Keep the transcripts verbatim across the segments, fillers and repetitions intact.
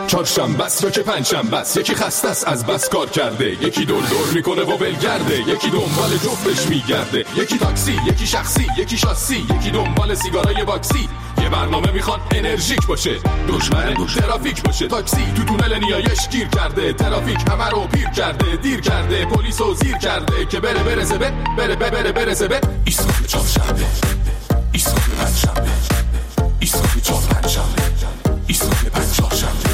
چهارشنبه است یا که پنجشنبه است، یکی خسته است از بس کار کرده، یکی دور دور میکنه و ولگرده، یکی دنبال جفتش میگرده، یکی تاکسی، یکی شخصی، یکی شاسی، یکی دنبال سیگارای واکسی. یه برنامه میخوان انرژیک باشه، دشمن ترافیک باشه. تاکسی تو تونل نیایش گیر کرده، ترافیک همه رو پیر کرده، دیر کرده، پلیسو زیر کرده که بره برسه به بره بره بره برسه به ایستگاه چهارشنبه، ایستگاه پنجشنبه، ایستگاه چهار پنجشنبه، ایستگاه پنج چهارشنبه.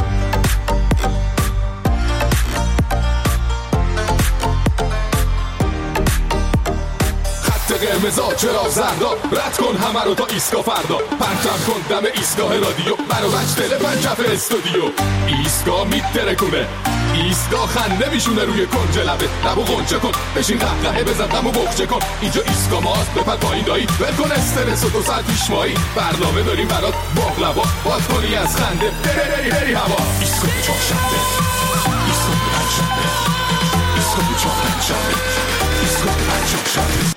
قرمزا چرا زردا، رد کن همه رو تا ایستگاه فردا، پرتم کن دم ایستگاه رادیو، برو بچ دل پنجف استودیو. ایستگاه میترکونه، ایستگاه خنده میشونه روی کنج لبه، لبو غنچه کن، بشین قهقهه بزن غمو بخچه کن. اینجا ایستگاه ماست، بپر پایین دایی، ول کن استرس و دو ساعت پیش مایی. برنامه داریم برات باقلوا، باد کنی از خنده بری بری بری هوا. ایستگاه چهارشنبه، ایستگاه پنجشنبه، ایستگاه چهار پنجشنبه، ایستگاه پنج چهارشنبه.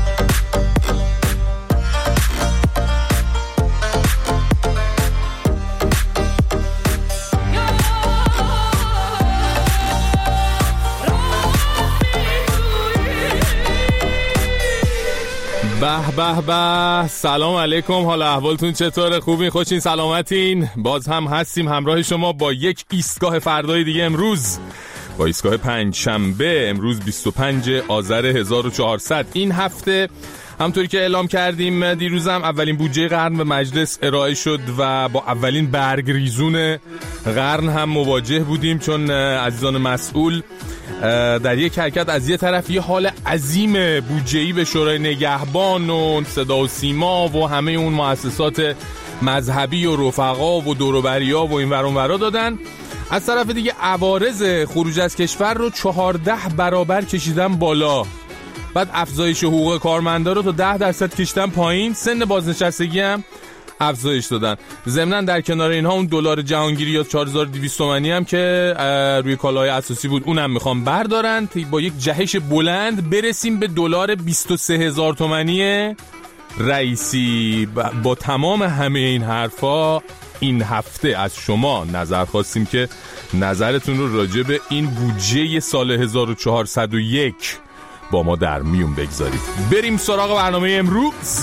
به به به، سلام علیکم، حال احوالتون چطوره؟ خوبین؟ خوشین؟ سلامتین؟ باز هم هستیم همراه شما با یک ایستگاه فردای دیگه. امروز با ایستگاه پنج شنبه، امروز بیست و پنجم آذر هزار و چهارصد. این هفته همطوری که اعلام کردیم دیروزم اولین بودجه قرن به مجلس ارائه شد و با اولین برگ ریزون قرن هم مواجه بودیم، چون عزیزان مسئول در یک حرکت از یه طرف یه حال عظیم بودجه‌ای به شورای نگهبان و صدا و سیما و همه اون مؤسسات مذهبی و رفقا و دوروبریا و این ور اون ورا دادن، از طرف دیگه عوارض خروج از کشور رو چهارده برابر کشیدن بالا، بعد افزایش حقوق کارمندا رو تا ده درصد کشیدن پایین، سن بازنشستگی هم افزایش دادن. ضمناً در کنار اینها اون دلار جهانگیری یا چهار هزار و دویست تومانی هم که روی کالاهای اساسی بود اونم میخوام بردارن تا با یک جهش بلند برسیم به دلار بیست و سه هزار تومانی رئیسی. با تمام همه این حرفا این هفته از شما نظر خواستیم که نظرتون رو راجع به این بودجه سال هزار و چهارصد و یک با ما در میون بگذارید. بریم سراغ برنامه امروز.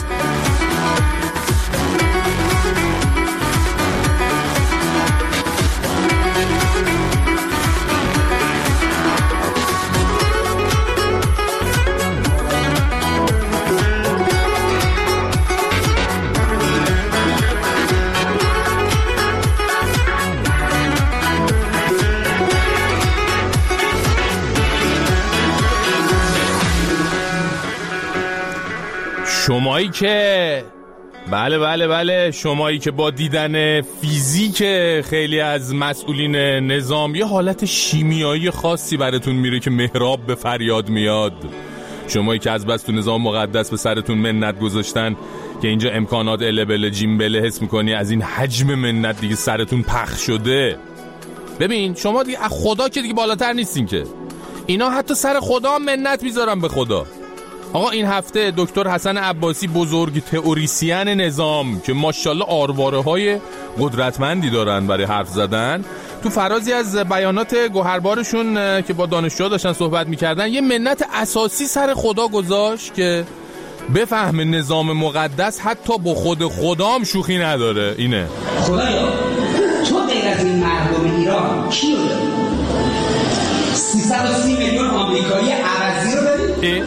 شمایی که بله بله بله شمایی که با دیدن فیزیک خیلی از مسئولین نظام یه حالت شیمیایی خاصی براتون میره که محراب به فریاد میاد، شمایی که از بس تو نظام مقدس به سرتون منت گذاشتن که اینجا امکانات البل جیمبله حس میکنی از این حجم منت دیگه سرتون پخ شده. ببین شما دیگه از خدا که دیگه بالاتر نیستین که، اینا حتی سر خدا منت میذارن به خدا. آقا این هفته دکتر حسن عباسی بزرگ تئوریسین نظام که ماشاءالله آرواره های قدرتمندی دارن برای حرف زدن، تو فرازی از بیانات گوهربارشون که با دانشجوها داشتن صحبت میکردن یه منت اساسی سر خدا گذاشت که بفهم نظام مقدس حتی با خود خدام شوخی نداره. اینه خدایا تو غیر از این مردم ایران کیو داری؟ سیصد و سی میلیون آمریکایی عوضی رو داری؟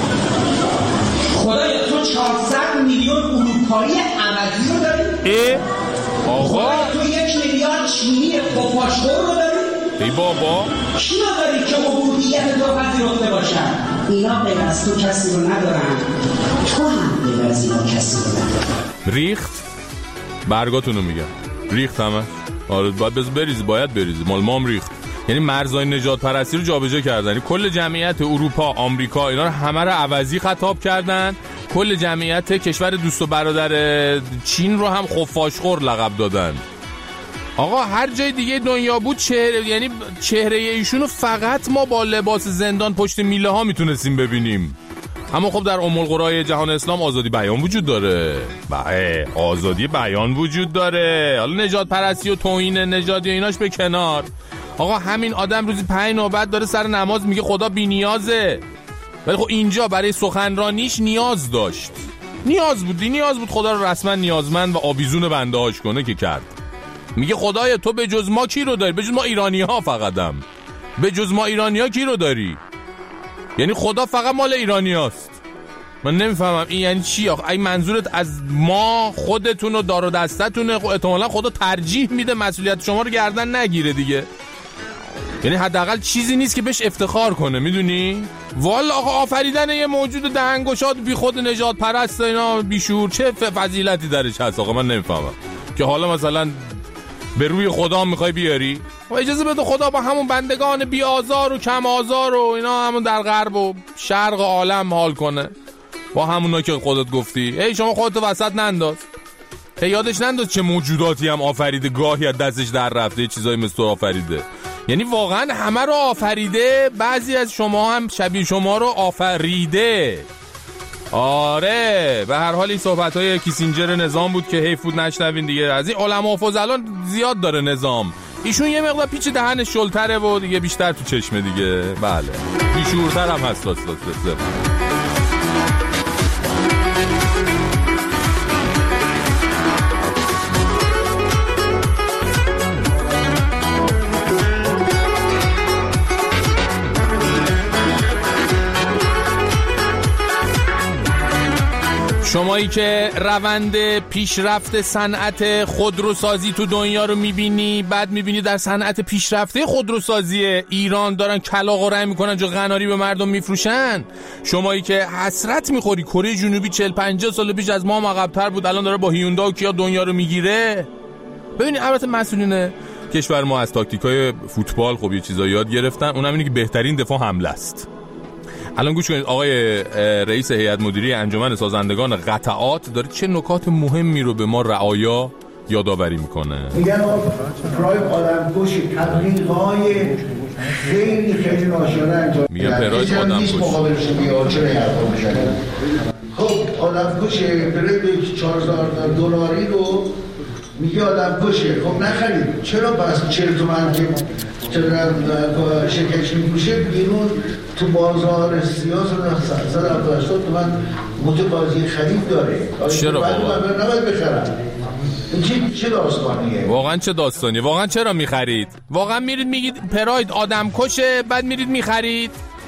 خدایا تو چهارصد میلیون اروپایی عوضی رو داری؟ ای آقا خدایا تو یک میلیارد چینی خفاشخور رو داری؟ ای بابا کی رو داری که عبودیت تو پذیرفته باشن؟ اینا غیر از تو کسی رو ندارن، تو هم غیر از اینا کسی رو ندارن. ریخت برگاتونو میگم ریخت همه. آره باید بریزی باید بریزی مال مام ریخت. یعنی مرزهای نجات پرستی رو جابجا کردن، یعنی کل جمعیت اروپا، آمریکا اینا رو همه رو عوضی خطاب کردن، کل جمعیت کشور دوست و برادر چین رو هم خفاشخور لقب دادن. آقا هر جای دیگه دنیا بود چهره، یعنی چهره ایشونو فقط ما با لباس زندان پشت میله ها میتونستیم ببینیم. اما خب در ام القرای جهان اسلام آزادی بیان وجود داره. بله آزادی بیان وجود داره. حالا نژاد پرستی و توهین نژادی و ایناش به کنار، آقا همین آدم روزی پنج نوبت داره سر نماز میگه خدا بی نیازه، ولی خب اینجا برای سخنرانیش نیاز داشت، نیاز بود نیاز بود خدا رو رسما نیازمند و آویزون بنده هاش کنه که کرد. میگه خدایا تو به جز ما کی رو داری؟ به جز ما ایرانی ها فقطم، به جز ما ایرانی ها کی رو داری؟ یعنی خدا فقط مال ایرانی هاست. من نمیفهمم این یعنی چی آخه؟ این منظورت از ما خودتون و دار و دستتونه؟ احتمالا خدا ترجیح میده مسئولیت شما رو گردن نگیره دیگه. یعنی حداقل چیزی نیست که بهش افتخار کنه، میدونی؟ والا آقا آفریدن یه موجود دهنگشاد بی خود نژاد پرست اینا بیشور چه فضیلتی درش هست آقا؟ من نمیفهمم که حالا مثلا به روی خدا میخوای بیاری و اجازه بده خدا با همون بندگان بی آزار و کم آزار و اینا همون در غرب و شرق عالم حال کنه، با همونا که خودت گفتی. ای شما خودت وسط ننداز، ای یادش ننداز چه موجوداتی هم آفریده، گاهی از دستش در رفته چیزایی مثل تو آفریده. یعنی واقعا همه رو آفریده، بعضی از شما هم شبیه شما رو آفریده. آره به هر حال این صحبت‌های کیسینجر نظام بود که حیف بود نشنوین دیگه. از این علما و فضلان زیاد داره نظام، ایشون یه مقدار پیچ دهنش شلتره و دیگه بیشتر تو چشمه دیگه. بله بیشورتر هم هست داست داست داست. شمایی که روند پیشرفت صنعت خودروسازی تو دنیا رو میبینی، بعد میبینی در صنعت پیشرفته خودروسازی ایران دارن کلاغ و رنگ میکنن جو قناری به مردم میفروشن، شمایی که حسرت میخوری کره جنوبی چهل پنجاه سال پیش از ما هم عقب‌تر بود، الان داره با هیوندا و کیا دنیا رو میگیره. ببینید البته مسئولین کشور ما از تاکتیکای فوتبال خب یه چیزا یاد گرفتن، اونم اینه که بهترین دفاع حمله است. الان گوش کنید آقای رئیس هیئت مدیره انجمن سازندگان قطعات داره چه نکات مهمی رو به ما رعایا یادآوری میکنه. میگن پراید آدمکش تبلیغای خیلی خیلی ناشیانه انجام میگن پراید آدمکش مقابلش میاد چرا حرفا میزنه. خب آدمکش پراید چهار هزار دلاری رو میگه آدمکشه، خب نخرید. چرا پس چهل تومن که چرا شرکتش میپوشه بیرون تو بازار سیاه صد و هفتاد تومن متقاضی خرید داره؟ چرا بابا؟ نباید بخرم. این چه داستانیه؟ واقعا چه داستانیه؟ واقعا چرا میخرید؟ واقعا میرید میگید پراید آدم کشه بعد میرید میخرید؟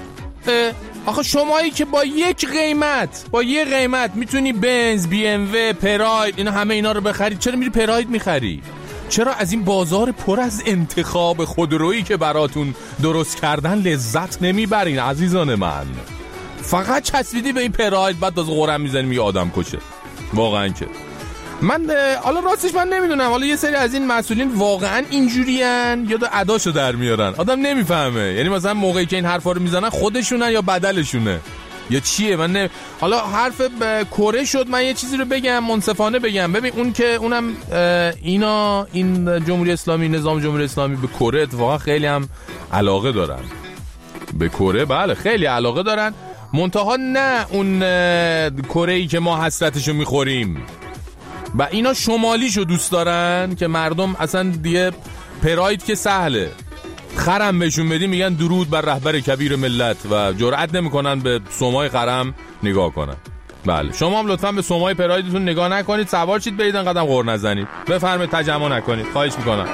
آخه شمایی که با یک قیمت با یک قیمت میتونی بنز، بی ام و، پراید اینا همه اینا رو بخرید، چرا میری پراید میخری؟ چرا از این بازار پر از انتخاب خودرویی که براتون درست کردن لذت نمیبرین عزیزان من؟ فقط چسبیدی به این پراید بعد از قرم میزنی میگه آدم کشه. واقعا که من حالا راستش من نمیدونم، حالا یه سری از این مسئولین واقعا اینجورین یا دو اداشو در میارن آدم نمیفهمه. یعنی مثلا موقعی که این حرفا رو میزنن خودشونن یا بدلشونه یا چیه؟ من نه... حالا حرف کره شد، من یه چیزی رو بگم منصفانه بگم. ببین اون که اونم اینا این جمهوری اسلامی، نظام جمهوری اسلامی به کره اتفاقا خیلی هم علاقه دارن، به کره بله خیلی علاقه دارن، منتها نه اون کره‌ای که ما حسرتشو میخوریم و اینا شمالیشو دوست دارن که مردم اصلا دیگه پراید که سهله خرم بهشون بدی میگن درود بر رهبر کبیر ملت و جرئت نمیکنن به سومای خرم نگاه کنن. بله شما هم لطفا به سومای پرایدتون نگاه نکنید، سوار شید برید قدم غر نزنید، بفرمایید تجمع نکنید، خواهش میکنم.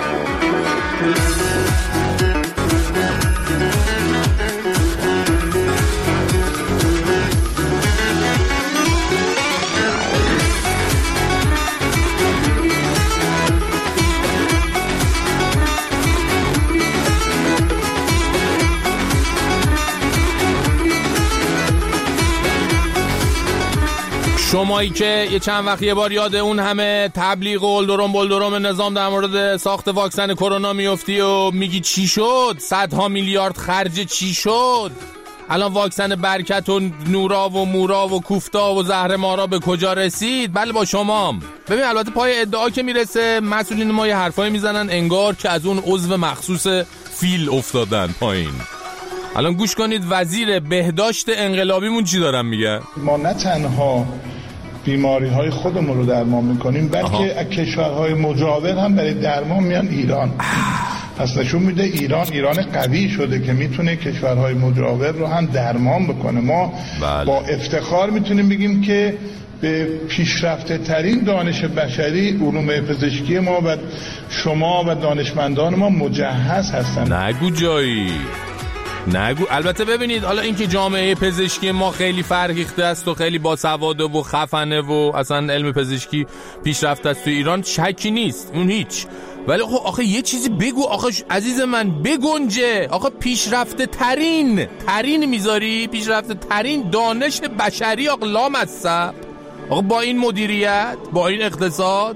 شمایی که یه چند وقت یه بار یاد اون همه تبلیغ و الدرم بلدرم نظام در مورد ساخت واکسن کرونا میفتی و میگی چی شد؟ صدها میلیارد خرج چی شد؟ الان واکسن برکت و نورا و مورا و کوفتا و زهر مارا به کجا رسید؟ بله با شمام. ببین البته پای ادعا که میرسه مسئولین ما یه حرفایی میزنن انگار که از اون عضو مخصوص فیل افتادن پایین. الان گوش کنید وزیر بهداشت انقلابیمون چی دارن میگن. ما نه تنها بیماری های خودمون رو درمان میکنیم بلکه از کشورهای مجاور هم برای درمان میان ایران. پس نشون میده ایران ایران قوی شده که میتونه کشورهای مجاور رو هم درمان بکنه. ما بله. با افتخار میتونیم بگیم که به پیشرفته ترین دانش بشری علوم پزشکی ما و شما و دانشمندان ما مجهز هستن. نگو جایی نگو. البته ببینید حالا اینکه جامعه پزشکی ما خیلی فرهیخته است و خیلی باسواده و خفنه و اصلا علم پزشکی پیشرفته است تو ایران شکی نیست، اون هیچ. ولی خب آخه یه چیزی بگو آخه عزیز من بگنجه. آخه پیشرفته ترین ترین میذاری پیشرفته ترین دانش بشری آقا لامصب. آقا با این مدیریت با این اقتصاد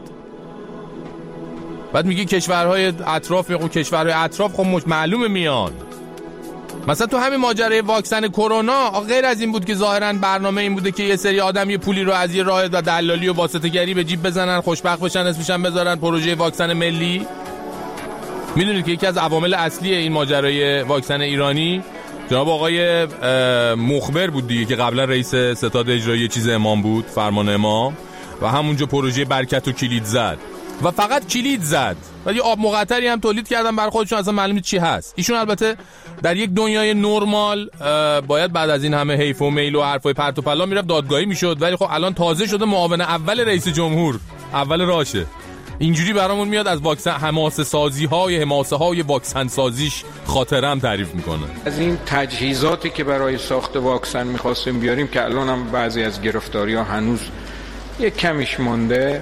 بعد میگی کشورهای اطراف میگو کشورهای اطراف خب معلومه میان. مثلا تو همین ماجرای واکسن کرونا غیر از این بود که ظاهرا برنامه این بوده که یه سری آدم یه پولی رو از یه راه و دلالی و واسطه‌گری به جیب بزنن خوشبخت بشن اسمشن بذارن پروژه واکسن ملی. میدونید که یکی از عوامل اصلی این ماجرای واکسن ایرانی جناب آقای مخبر بود دیگه که قبلا رئیس ستاد اجرایی چیز امام بود، فرمان امام، و همونجا پروژه برکت و کلید زد و فقط کلید زد و یه آب مقطری هم تولید کردن برای خودشون، اصلا معلومه چی هست. ایشون البته در یک دنیای نرمال باید بعد از این همه حیف و میل و حرفای پرت و پلا میرفت دادگاهی میشد، ولی خب الان تازه شده معاون اول رئیس جمهور، اول راشه. اینجوری برامون میاد از واکسن حماسه سازی های حماسه های واکسن سازیش خاطرم تعریف میکنه. از این تجهیزاتی که برای ساخت واکسن میخواستیم بیاریم که الان هم بعضی از گرفتاری ها هنوز یک کمیش مونده،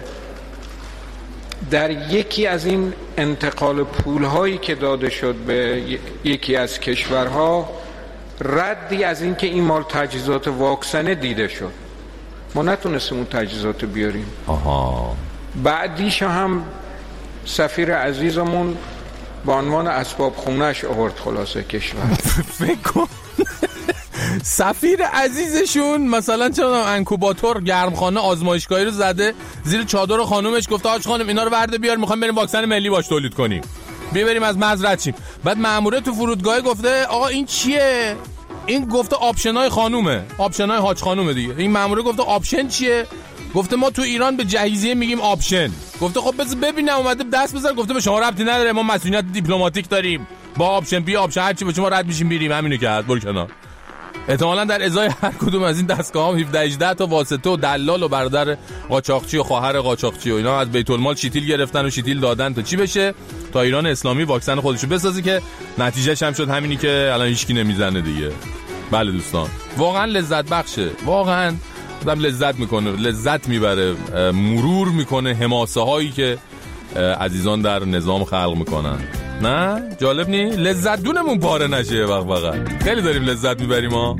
در یکی از این انتقال پولهایی که داده شد به یکی از کشورها ردی از این که این مال تجهیزات واکسنه دیده شد. ما نتونستیم اون تجهیزات بیاریم. آها. بعدیش هم سفیر عزیزمون با عنوان اسباب خونهش آورد خلاصه کشور. فکر کن سفیر عزیزشون مثلا چرا انکوباتور گرمخانه آزمایشگاهی رو زده زیر چادر خانومش، گفته آج خانم اینا رو ورده بیار میخوام بریم واکسن ملی باش تولید کنیم، بیا بریم از مزرعه چیم. بعد مأموره تو فرودگاه گفته آقا این چیه؟ این گفته آپشنای خانومه، آپشنای حاج خانومه دیگه. این مأموره گفته آپشن چیه؟ گفته ما تو ایران به جهیزیه میگیم آپشن. گفته خب بذار ببینم، اومده دست بزن. گفته به شما ربطی نداره، ما مسئولیت دیپلماتیک داریم، با آپشن بی آپشن هر چی به شما رد میشیم میریم، همینو که هست برو کنار. احتمالاً در ازای هر کدوم از این دستگاه‌ها هفده هجده تا واسطه و دلال و برادر قاچاقچی و خواهر قاچاقچی و اینا از بیت المال شیتیل گرفتن و شیتیل دادن تا چی بشه، تا ایران اسلامی واکسن خودشو بسازه که نتیجهش هم شد همینی که الان هیچکی نمیزنه دیگه. بله دوستان واقعا لذت بخشه، واقعا آدم لذت میکنه، لذت میبره، مرور میکنه حماسه هایی که عزیزان در نظام خلق میکنن. نه جالب نی؟ لذت دونمون پاره نشه وقت وقت خیلی داریم لذت میبریم ها.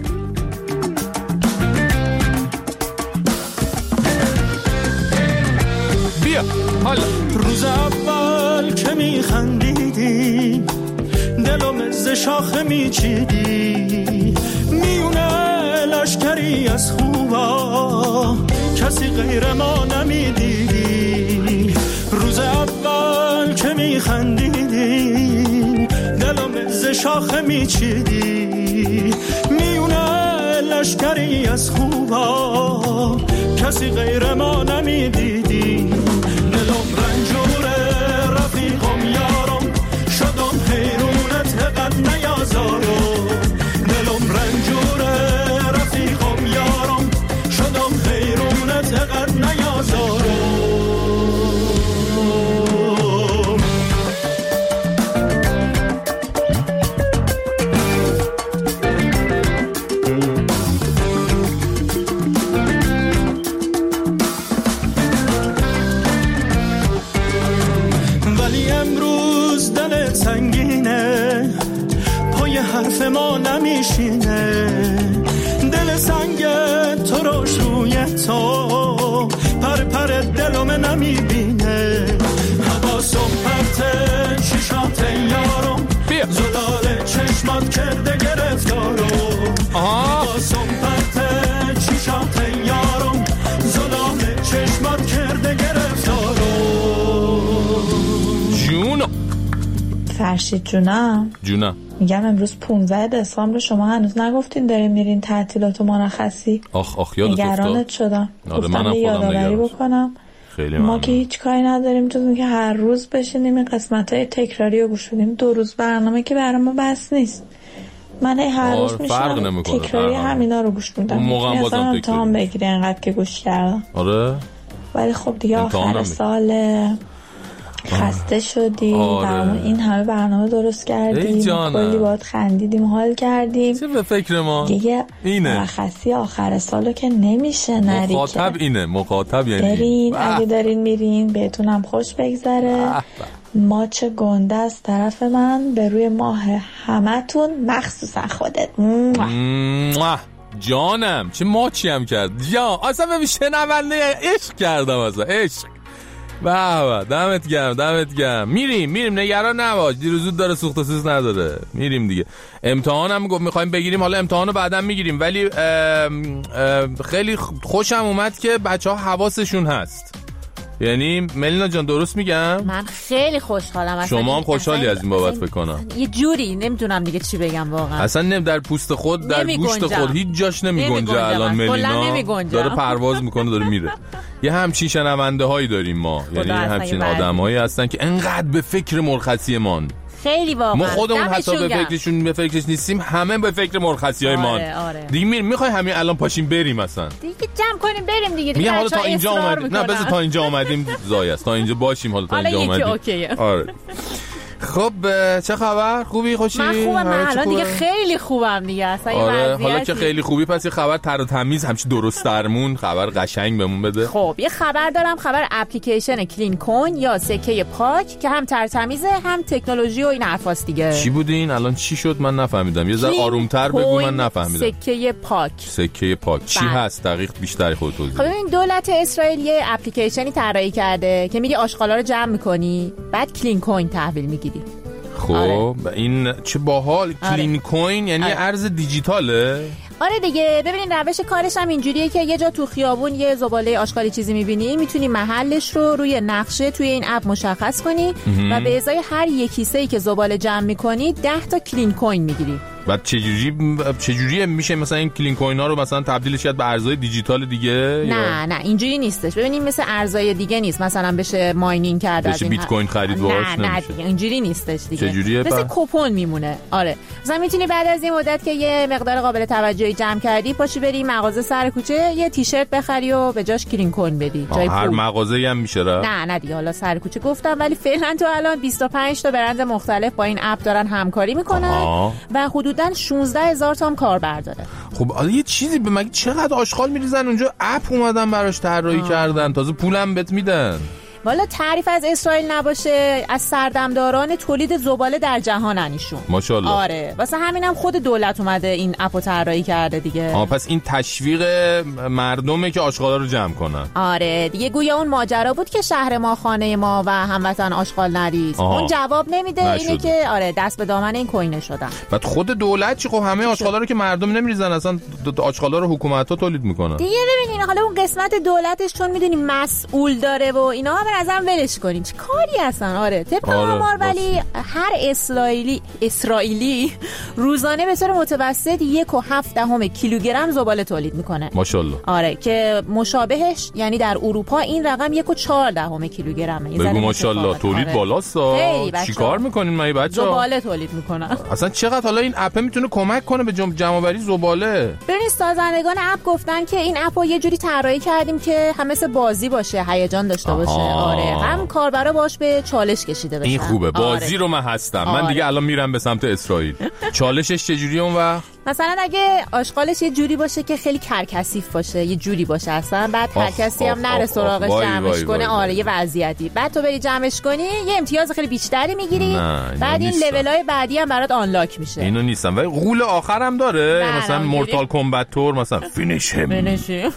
بیا حالا روز اول که میخندیدی دلم ز شاخه میچیدی، میونه لشکری از خوبا کسی غیر ما نمیدیدی. روز اول که میخندیدی دلم ز شاخه میچیدی، میونه لشکری از خوبا کسی غیر ما نمیدیدی. دلم رنجوره رفیقم یارم شدم حیرونت قد نیازارم. دلم رنجوره رفیقم یارم شدم حیرونت قد نیازارم. سنگینه پای حرف ما نمیشینه، دل سنگ تو روش روی تو پر پر دلم نمیبینه. حواسم پرته چشات یارم زلال چشمات کرده گرفتارم. حواسم پرته چشات یارم زلال چشمات کرده گرفتارم. جونو فرشید جونم جونم میگم امروز پانزده دسامبر، شما هنوز نگفتین دارین میرین تعطیلات و مرخصی. آخ آخ یادت افتاد. نگرانت شدم. آره گفتم منم یادآوری بکنم. خیلی ما ممنون. که هیچ کاری نداریم جز اینکه هر روز بشینیم این قسمت‌های تکراری رو گوش بدیم. دو روز برنامه که برای ما بس نیست. من هر روز میشم تکراری همینا رو گوش میدم. اون موقع هم بازم تکراری امتحان بگیری انقدر که گوش کردم. آره ولی خب دیگه آخر سال خسته شدی. آره. این همه برنامه درست کردیم، کلی باید خندیدیم، حال کردیم. چه به فکر ما دیگه اینه مرخصی آخر سالو که نمیشه نری. مخاطب اینه، مخاطب یعنی برین اگه دارین میرین بهتونم خوش بگذره. ماچ گنده از طرف من به روی ماه همتون، مخصوصا خودت. جانم چه ماچی هم کرد جان. اصلا به شنونده عشق کردم، اصلا عشق. بابا دمت گرم دمت گرم. میریم میریم نگران نباش، دیروز زود داره سوخت و سوز نداره. میریم دیگه. امتحانم گفت میخوایم بگیریم، حالا امتحانو بعداً میگیریم، ولی اه اه خیلی خوشم اومد که بچه‌ها حواسشون هست. یعنی ملینا جان درست میگم؟ من خیلی خوشحالم. شما هم خوشحالی از این بابت فکر کنم. یه جوری نمیدونم دیگه چی بگم واقعا. اصلا نم در پوست خود در گوشت خود هیچ جاش نمیگنجه. الان ملینا داره پرواز میکنه داره میره. یه همچین شنونده هایی داریم ما، یعنی همچین آدمایی هستن که انقدر به فکر مرخصی مان. خیلی واقعا ما خودمون حتی به فکرشون به فکرش نیستیم، همه به فکر مرخصی های مان. آره آره. دیگه میریم میخوای همین الان پاشیم بریم مثلا. دیگه جمع کنیم بریم دیگه. دیگه حالا تا اینجا اومدیم. نه بذار تا اینجا اومدیم زای است. تا اینجا باشیم حالا تا اینجا اومدیم. آره. خب چه خبر؟ خوبی خوشی؟ من خوبم. من الان دیگه خیلی خوبم دیگه. اصلا آره حالا که خیلی خوبی پس یه خبر تر و تمیز همچین درست درمون خبر قشنگ بهمون بده. خب یه خبر دارم، خبر اپلیکیشن کلین کوین یا سکه پاک که هم ترتمیزه هم تکنولوژی و این حرفاست دیگه. چی بودین؟ الان چی شد من نفهمیدم. یه ذره آرومتر بگو من نفهمیدم. سکه پاک. سکه پاک چی بله. هست؟ دقیق بیشتر خودت توضیح بده. خب ببین دولت اسرائیل یه اپلیکیشنی طراحی کرده که میری آشغالا رو جمع می‌کنی، بعد کلین کوین تحویل می‌گیری. خب آره. این چه باحال. کلین آره. کوین یعنی آره. ارز دیجیتاله. آره دیگه. ببینین روش کارش هم اینجوریه که یه جا تو خیابون یه زباله آشغالی چیزی می‌بینی، میتونی محلش رو روی نقشه توی این اپ مشخص کنی و به ازای هر یک کیسه‌ای که زباله جمع می‌کنی ده تا کلین کوین می‌گیری. بعد چجوری چجوری میشه مثلا این کلین کوین ها رو مثلا تبدیلش کرد به ارزهای دیجیتال دیگه؟ نه یا؟ نه اینجوری نیستش. ببینیم مثل ارزهای دیگه نیست، مثلا بشه ماینینگ کرد، بشه بیت کوین خرید باش. نه نه دیگه اینجوری نیستش دیگه. چجوریه؟ مثل کوپن میمونه. آره مثلا میتونی بعد از این مدت که یه مقدار قابل توجهی جمع کردی پاشی بری مغازه سر کوچه یه تیشرت بخری و به جاش کلین کوین بدی جای هر مغازه‌ای هم میشه را؟ نه نه دیگه حالا سر کوچه گفتم، ولی فعلا تو الان بیست و پنج تا برند مختلف با این اپ دارن همکاری میکنن آه. و حدوداً شانزده هزار تا هم کاربر داره. خب حالا یه چیزی به مگه چقدر آشغال میریزن اونجا، اپ اومدن براش طراحی کردن، تازه پولم بهت میدن. والا تعریف از اسرائیل نباشه، از سردمداران تولید زباله در جهانن ایشون. ماشاءالله. آره واسه همینم خود دولت اومده این اپو طراحی کرده دیگه. آها پس این تشویق مردمه که آشغالا رو جمع کنن. آره دیگه گویا اون ماجرا بود که شهر ما خانه ما و هموطن آشغال نریز. اون جواب نمیده نشد. اینه که آره دست به دامن این کوینه شدن. بعد خود دولت چی؟ خب همه آشغالا رو که مردم نمیریزن، اصلا آشغالا رو حکومت‌ها تولید میکنن. دیگه ببینین حالا اون قسمت دولتش چون میدونی مسئول داره و اینا به نظرم ولش کنین. چه کاری هستن؟ آره طبق آره. آمار ولی هر اسرائیلی اسرائیلی روزانه به طور متوسط یک و هفت دهم کیلوگرم زباله تولید میکنه. ماشاءالله. آره که مشابهش یعنی در اروپا این رقم یک و چهار دهم کیلوگرمه. بگو ماشاءالله تولید آره. بالاست. چیکار میکنین مایی بچه‌ها؟ زباله تولید میکنن. اصلا چقدر حالا این اپ میتونه کمک کنه به جمع آوری زباله؟ ببین سازندگان اپ گفتن که این اپو یه جوری طراحی کردیم که هم مثل بازی باشه، هیجان داشته باشه. آره هم کاربرا باش به چالش کشیده بشن. این خوبه. بازی آره. رو من هستم. آره. من دیگه الان میرم به سمت اسرائیل. چالشش چجوریه اون وقت؟ مثلا اگه آشغالش یه جوری باشه که خیلی کرکسیف باشه، یه جوری باشه اصلا بعد هر کسی هم نره سراغش جمعش کنه. آره یه وضعیتی بعد تو بری جمعش کنی یه امتیاز خیلی بیشتری میگیری، بعد این لول‌های بعدی هم برات آنلاک میشه. اینو نیستم ولی غول آخر هم داره مثلا مورتال کمبت تور مثلا فینیش هم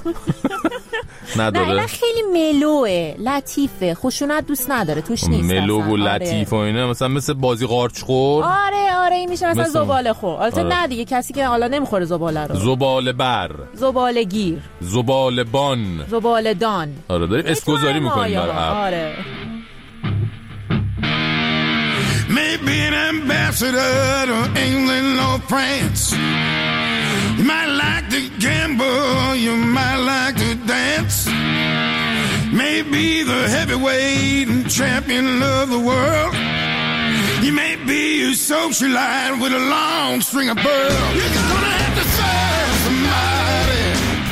نداره. نه خیلی ملوه، لطیفه، خشونت دوست نداره، توش نیست. ملو و لطیف و اینا مثلا مثل بازی قارچ خور. آره آره این میشه مثلا زباله خور. البته آره. نه دیگه کسی که حالا نمیخوره زباله رو. زباله بر، زباله گیر، زباله بان، زباله دان. آره داریم اسمگذاری میکنیم برای آره. Maybe be an ambassador to England or France. You might like to gamble, you might like to dance. Maybe the heavyweight and champion of the world. You may be a socialite with a long string of pearls. You're gonna have to serve somebody.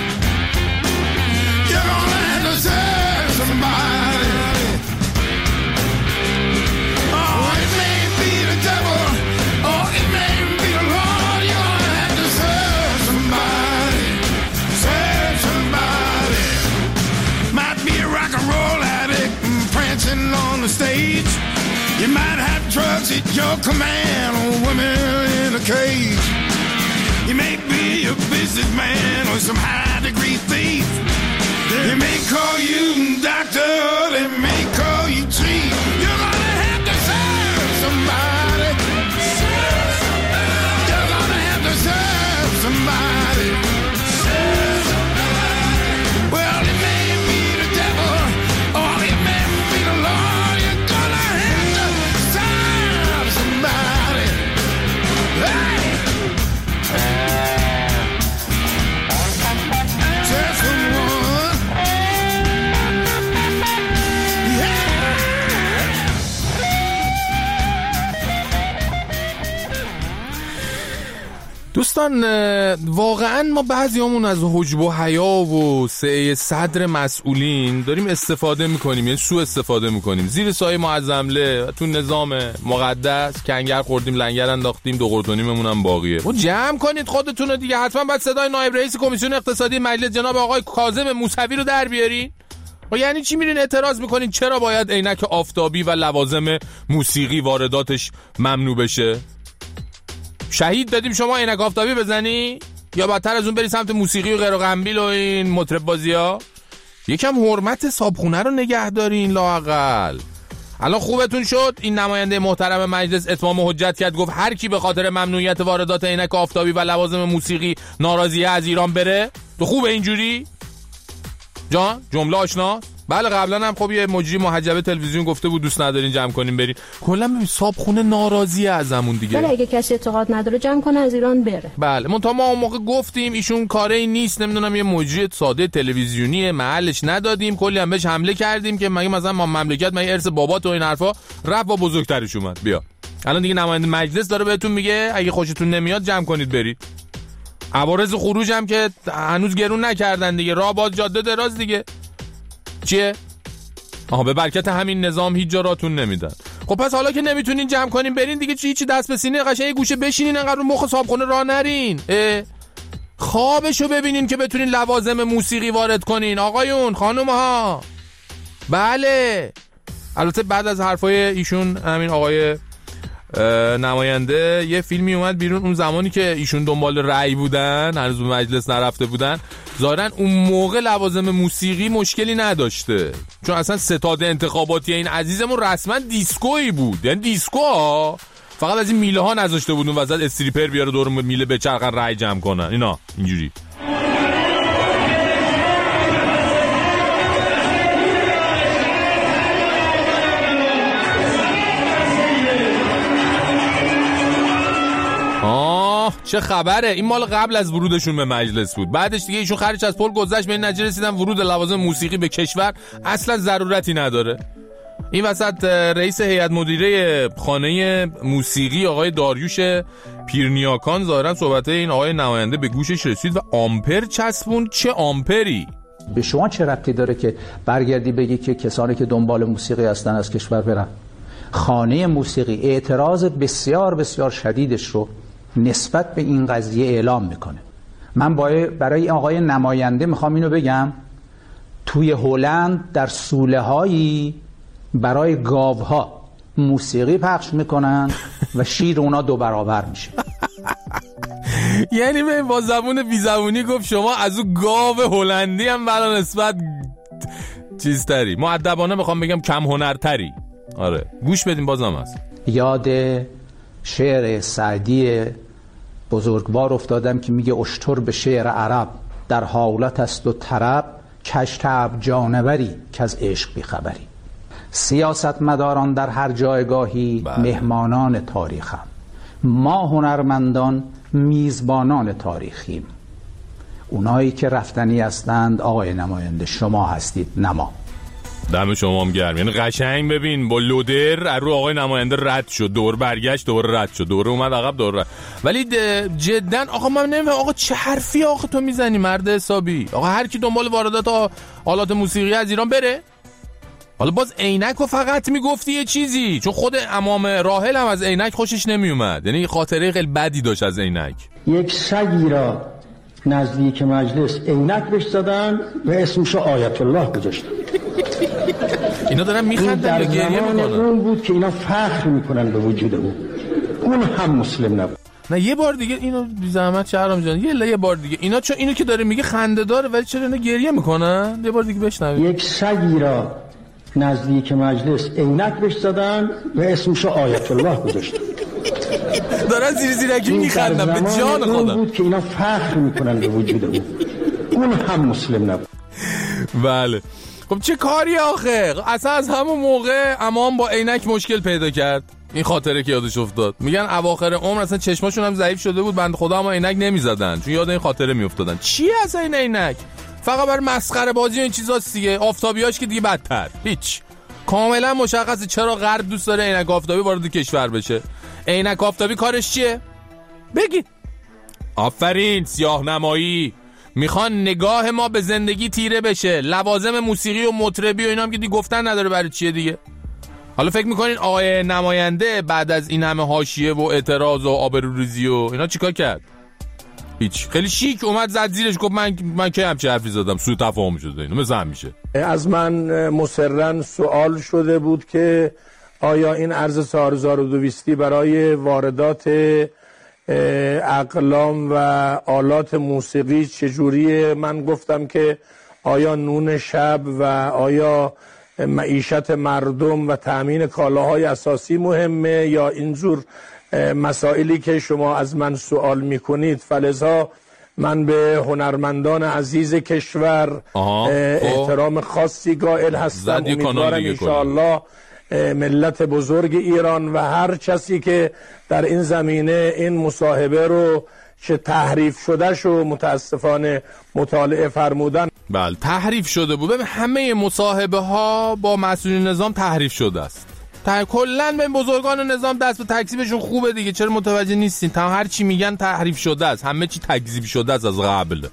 You're gonna have to serve somebody. Oh, it may be the devil, or it may be the Lord. You're gonna have to serve somebody. Serve somebody. Might be a rock and roll addict prancing on the stage. You might have drugs at your command, or women in a cage. You may be a businessman or some high-degree thief. They may call you doctor, they may call you chief. You're gonna have to serve somebody. Serve somebody. You're gonna have to serve somebody. Serve somebody. Well, it may be the devil, or it may be the Lord. You're gonna have to serve somebody. Hey! Serve someone. دوستان، واقعا ما بعضیامون از حجب و حیا و سعی صدر مسئولین داریم استفاده میکنیم، یعنی سوء استفاده میکنیم. زیر سایه معظمله تو نظام مقدس کنگر خوردیم، لنگر انداختیم، دو قرتونیممون هم باقیه. و جمع کنید خودتون رو دیگه. حتما باید صدای نایب رئیس کمیسیون اقتصادی مجلس جناب آقای کاظم موسوی رو در بیارین. و یعنی چی میرین اعتراض میکنین چرا باید عینک آفتابی و لوازم موسیقی وارداتش ممنوع بشه؟ شهید دادیم شما عینک آفتابی بزنی؟ یا بدتر از اون بری سمت موسیقی و غیر و قنبیل و این مطرب بازی‌ها؟ یکم حرمت صابخونه رو نگه دارین لااقل. الان خوبتون شد این نماینده محترم مجلس اتمام حجت کرد، گفت هر کی به خاطر ممنوعیت واردات عینک آفتابی و لوازم موسیقی ناراضیه از ایران بره. تو خوبه اینجوری؟ جان جمله آشنا؟ بله قبلا هم خب یه مجری محجبه تلویزیون گفته بود دوست ندارین جمع کنیم برین. کلا ببین صابخونه ناراضیه ازمون دیگه. بله اگه کسی اعتقاد نداره جمع کنه از ایران بره. بله من تا ما اون موقع گفتیم ایشون کاره این نیست، نمیدونم یه مجری ساده تلویزیونی محلش ندادیم، کلی هم بهش حمله کردیم که مگه مثلا ما مملکت مگه ارث بابات و این حرفا، رفت با بزرگترش اومد. بیا الان دیگه نماینده مجلس داره بهتون میگه اگه خوشتون نمیاد جمع کنید برید. عوارض خروج هم که هنوز گرون نکردن دیگه، راه باز جاده دراز دیگه. چیه؟ آها به برکت همین نظام هیچ جا راتون نمیدن. خب پس حالا که نمیتونین جمع کنین برین دیگه، چی چی دست به سینه قشنگ یه گوشه بشینین، انقدر رو مخ صابخونه راه نرین. خوابشو ببینین که بتونین لوازم موسیقی وارد کنین آقایون خانومها. بله البته بعد از حرفای ایشون همین آقای نماینده یه فیلمی اومد بیرون اون زمانی که ایشون دنبال رأی بودن، هنوز به مجلس نرفته بودن، ظاهرا اون موقع لوازم موسیقی مشکلی نداشته، چون اصلا ستاد انتخاباتی این عزیزمون رسما دیسکویی بود، یعنی دیسکو ها فقط از این میله ها نذاشته بود اون وسط استریپر بیاره دور میله بچرخن رأی جمع کنن اینا اینجوری. آه چه خبره، این مال قبل از ورودشون به مجلس بود. بعدش دیگه ایشون خرج از پل گذشت به این نتیجه رسیدن ورود لوازم موسیقی به کشور اصلا ضرورتی نداره. این وسط رئیس هیئت مدیره خانه موسیقی آقای داریوش پیرنیاکان ظاهرا صحبته این آقای نماینده به گوشش رسید و آمپر چسبون. چه آمپری؟ به شما چه ربطی داره که برگردی بگی که کسانی که دنبال موسیقی هستن از کشور برن؟ خانه موسیقی اعتراض بسیار بسیار شدیدش رو نسبت به این قضیه اعلام میکنه. من برای آقای نماینده میخوام اینو بگم، توی هلند در سوله هایی برای گاوها موسیقی پخش میکنن و شیر اونا دو برابر میشه. یعنی من با زبون بی زبونی گفت شما از اون گاو هلندی هم برای نسبت چیز تری، مؤدبانه میخوام بگم کم هنرتری. آره گوش بدیم بازم هست. یاد شعر سعدی بزرگوار افتادم که میگه اشتر به شعر عرب در حالت است و طرب، کشتب جانوری که از عشق بیخبری. سیاستمداران در هر جایگاهی بله. مهمانان تاریخند. ما هنرمندان میزبانان تاریخیم. اونایی که رفتنی هستند آقای نماینده شما هستید، نه ما. دم شما هم گرم. یعنی قشنگ ببین با لودر از رو آقای نماینده رد شد، دور برگشت، دور رد شد، دور اومد عقب، دور رد. ولی جدا آقا من نمیفهم آقا چه حرفی آقا تو میزنی مرد حسابی. آقا هر کی دنبال واردات آلات موسیقی از ایران بره. حالا باز عینک رو فقط میگفتی یه چیزی، چون خود امام راحل هم از عینک خوشش نمیومد، یعنی خاطره خیلی بدی داشت از عینک. یک سگی را نزدیک مجلس عینک بهش زدن و اسمشو آیت الله گذاشتن. اینا دارن میخندن یا گریه میکنن؟ اون بود که اینا فخر میکنن به وجود اون. اون هم مسلم نبود. نه یه بار دیگه اینو بی زحمت شهرام جان یه یه بار دیگه اینا، چون اینو که داره میگه خنده داره ولی چرا اینا گریه میکنن؟ یه بار دیگه بشنوید. یک سگی را نزدیک مجلس عینک بهش زدن و اسمشو آیت الله گذاشتن. دارن زیر زیرکی میخندن به جان خدا. اون بود که اینا فخر میکنن به وجود اون. اون هم مسلم نبود. بله. خب چه کاری آخه؟ اصلا از همون موقع امام با عینک مشکل پیدا کرد. این خاطره که یادش افتاد. میگن اواخر عمر اصلا چشماشون هم ضعیف شده بود، بنده خدا اما عینک نمیزدن چون یاد این خاطره میافتادن. چی اصلا این عینک؟ فقط بر مسخره بازی و این چیزاست دیگه. آفتابیاش که دیگه بدتر. هیچ. کاملا مشخصه چرا غرب دوست داره عینک آفتابی وارد کشور بشه. عینک آفتابی کارش چیه؟ بگید. آفرین، سیاه نمایی. میخوان نگاه ما به زندگی تیره بشه. لوازم موسیقی و مطربی و اینا هم که دیگه گفتن نداره برای چیه دیگه. حالا فکر میکنین آقای نماینده بعد از این همه حاشیه و اعتراض و آبروریزی و اینا چیکار کرد؟ هیچ. خیلی شیک اومد زد زیرش گفت من من کی همچین حرفی زدم، سوء تفاهم شده. اینو مثلا میشه. از من مصررا سوال شده بود که آیا این ارز چهار هزار و دویست برای واردات اقلام و آلات موسیقی چجوریه؟ من گفتم که آیا نون شب و آیا معیشت مردم و تأمین کالاهای اساسی مهمه یا اینجور مسائلی که شما از من سوال میکنید. فلذا من به هنرمندان عزیز کشور احترام خاصی قائل هستم. امیدوارم انشاءالله ملت بزرگ ایران و هر کسی که در این زمینه این مصاحبه رو که تحریف شده شو متاسفانه مطالعه فرمودن. بله تحریف شده بود. ببین همه مصاحبه ها با مسئولین نظام تحریف شده است. کلا به بزرگان نظام دست به تکذیبشون خوبه دیگه. چرا متوجه نیستین؟ تا هر چی میگن تحریف شده است، همه چی تکذیب شده است از قبل.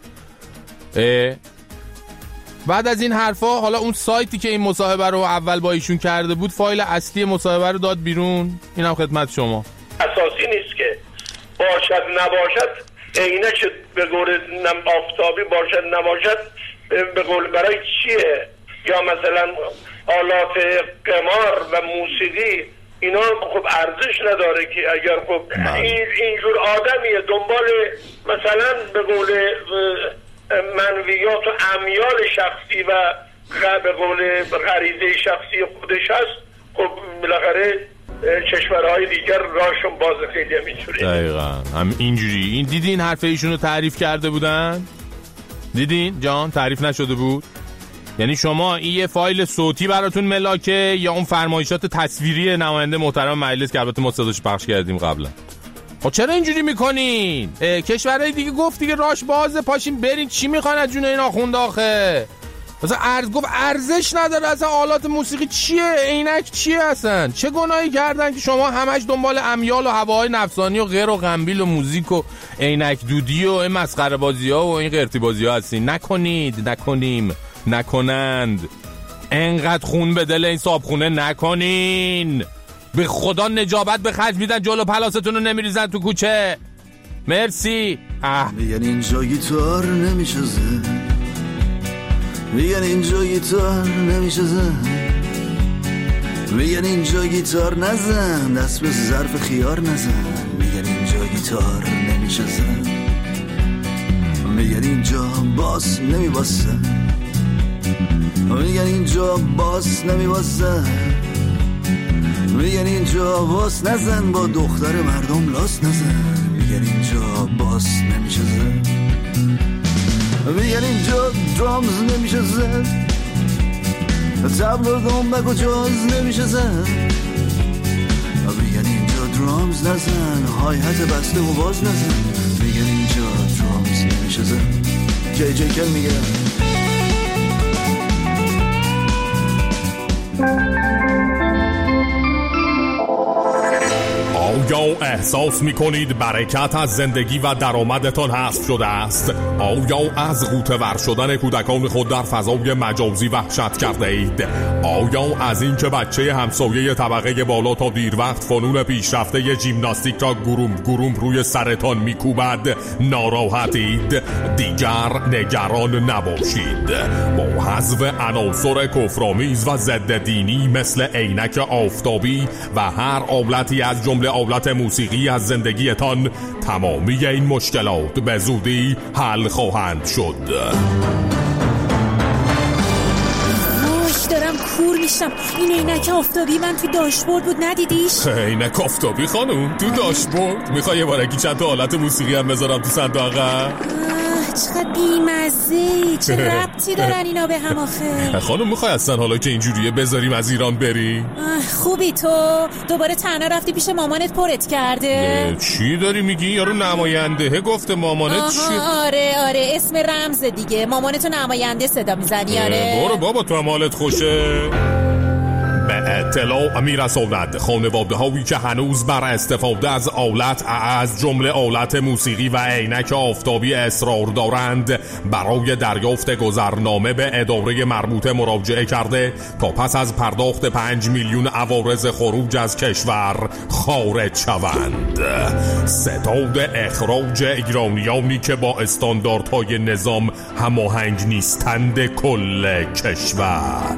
بعد از این حرفا حالا اون سایتی که این مصاحبه رو اول با ایشون کرده بود فایل اصلی مصاحبه رو داد بیرون. اینم خدمت شما. اساسی نیست که باشد نباشد عینک به قول آفتابی باشد نباشد به قول برای چیه؟ یا مثلا آلات قمار و موسیقی اینا خب ارزش نداره که اگر خب این اینجور آدمیه دنبال مثلا به قول منویات و امیال شخصی و به قول غریزه شخصی خودش هست، خب بالاخره کشورهای دیگر راهشون باز خیلی هم اینجوری. دقیقاً هم اینجوری. این دیدین حرف ایشونو تعریف کرده بودن؟ دیدین جان تعریف نشده بود؟ یعنی شما این یه فایل صوتی براتون ملاکه یا اون فرمایشات تصویری نماینده محترم مجلس که البته ما صداش پخش کردیم قبلا؟ خب چرا اینجوری میکنین؟ کشورهای دیگه گفت دیگه راش بازه، پاشین برین. چی میخوان از جون این آخونده آخه؟ مثلا ارز گفت ارزش نداره اصلا آلات موسیقی چیه؟ عینک چیه اصلا؟ چه گناهی کردن که شما همش دنبال امیال و هواهای نفسانی و غیر و غنبیل و موزیک و عینک دودی و این مسخره بازی ها و این قرتی بازی ها هستین؟ نکنید، نکنیم، نکنند. انقدر خون به دل این صابخونه نکنین. به خدا نجابت به خرج میدن جلو پلاستون رو نمیریزن تو کوچه. مرسی. میگن اینجا گیتار نمیشه زن، میگن اینجا گیتار نمیشه زن، میگن اینجا گیتار نزن، دست به ظرف خیار نزن، میگن اینجا گیتار نمیشه زن، میگن اینجا باس نمیباسه، میگن اینجا باس نمیباسه، میگن اینجا باس نزن، با دختر مردم لاس نزن، میگن اینجا باس نمیشه زن، میگن اینجا درامز نمیشه زن، تبل و دنبک و جاز نمیشه زن میگن اینجا درامز نزن هایهت بسته و باز نزن میگن اینجا درامز نمیشه زن جی جی کل میگه آیا احساس میکنید برکت از زندگی و درآمدتان حذف شده است؟ آیا از غوطه‌ور شدن کودکان خود در فضای مجازی وحشت کرده اید؟ آیا از این که بچه همسایه طبقه بالا تا دیر وقت فنون پیشرفته ژیمناستیک را گروم گروم روی سرتان میکوبد ناراحتید؟ دیگر نگران نباشید. با حذف عناصر کفرآمیز و ضد دینی مثل عینک آفتابی و هر آلتی از جمله آلت موسیقی از زندگیتان تمامی این مشکلات به زودی حل خواهند شد. دارم کور میشم. این عینک آفتابی من تو داشبورد بود ندیدیش؟ عینک آفتابی خانم تو داشبورد؟ میخوای یه بارکی چند تا آلت موسیقی هم بذارم تو صندوقم؟ چقدر بیمزه. چه ربطی دارن اینا به هم آخه؟ خانم میخوای اصلا حالا که اینجوریه بذاریم از ایران بریم؟ خوبی تو دوباره تنها رفتی پیش مامانت پرت کرده؟ چی داری میگی؟ یارو نماینده گفته مامانت چی؟ آره آره اسم رمز دیگه. مامانتو نماینده صدا میزنی. آره برو بابا تو هم حالت خوشه. به اطلاع میرساند خانواده هایی که هنوز بر استفاده از آلت از جمله آلت موسیقی و عینک آفتابی اصرار دارند برای دریافت گذرنامه به اداره مربوطه مراجعه کرده تا پس از پرداخت پنج میلیون عوارض خروج از کشور خارج شوند. ستاد اخراج ایرانیانی که با استانداردهای نظام هماهنگ نیستند کل کشور.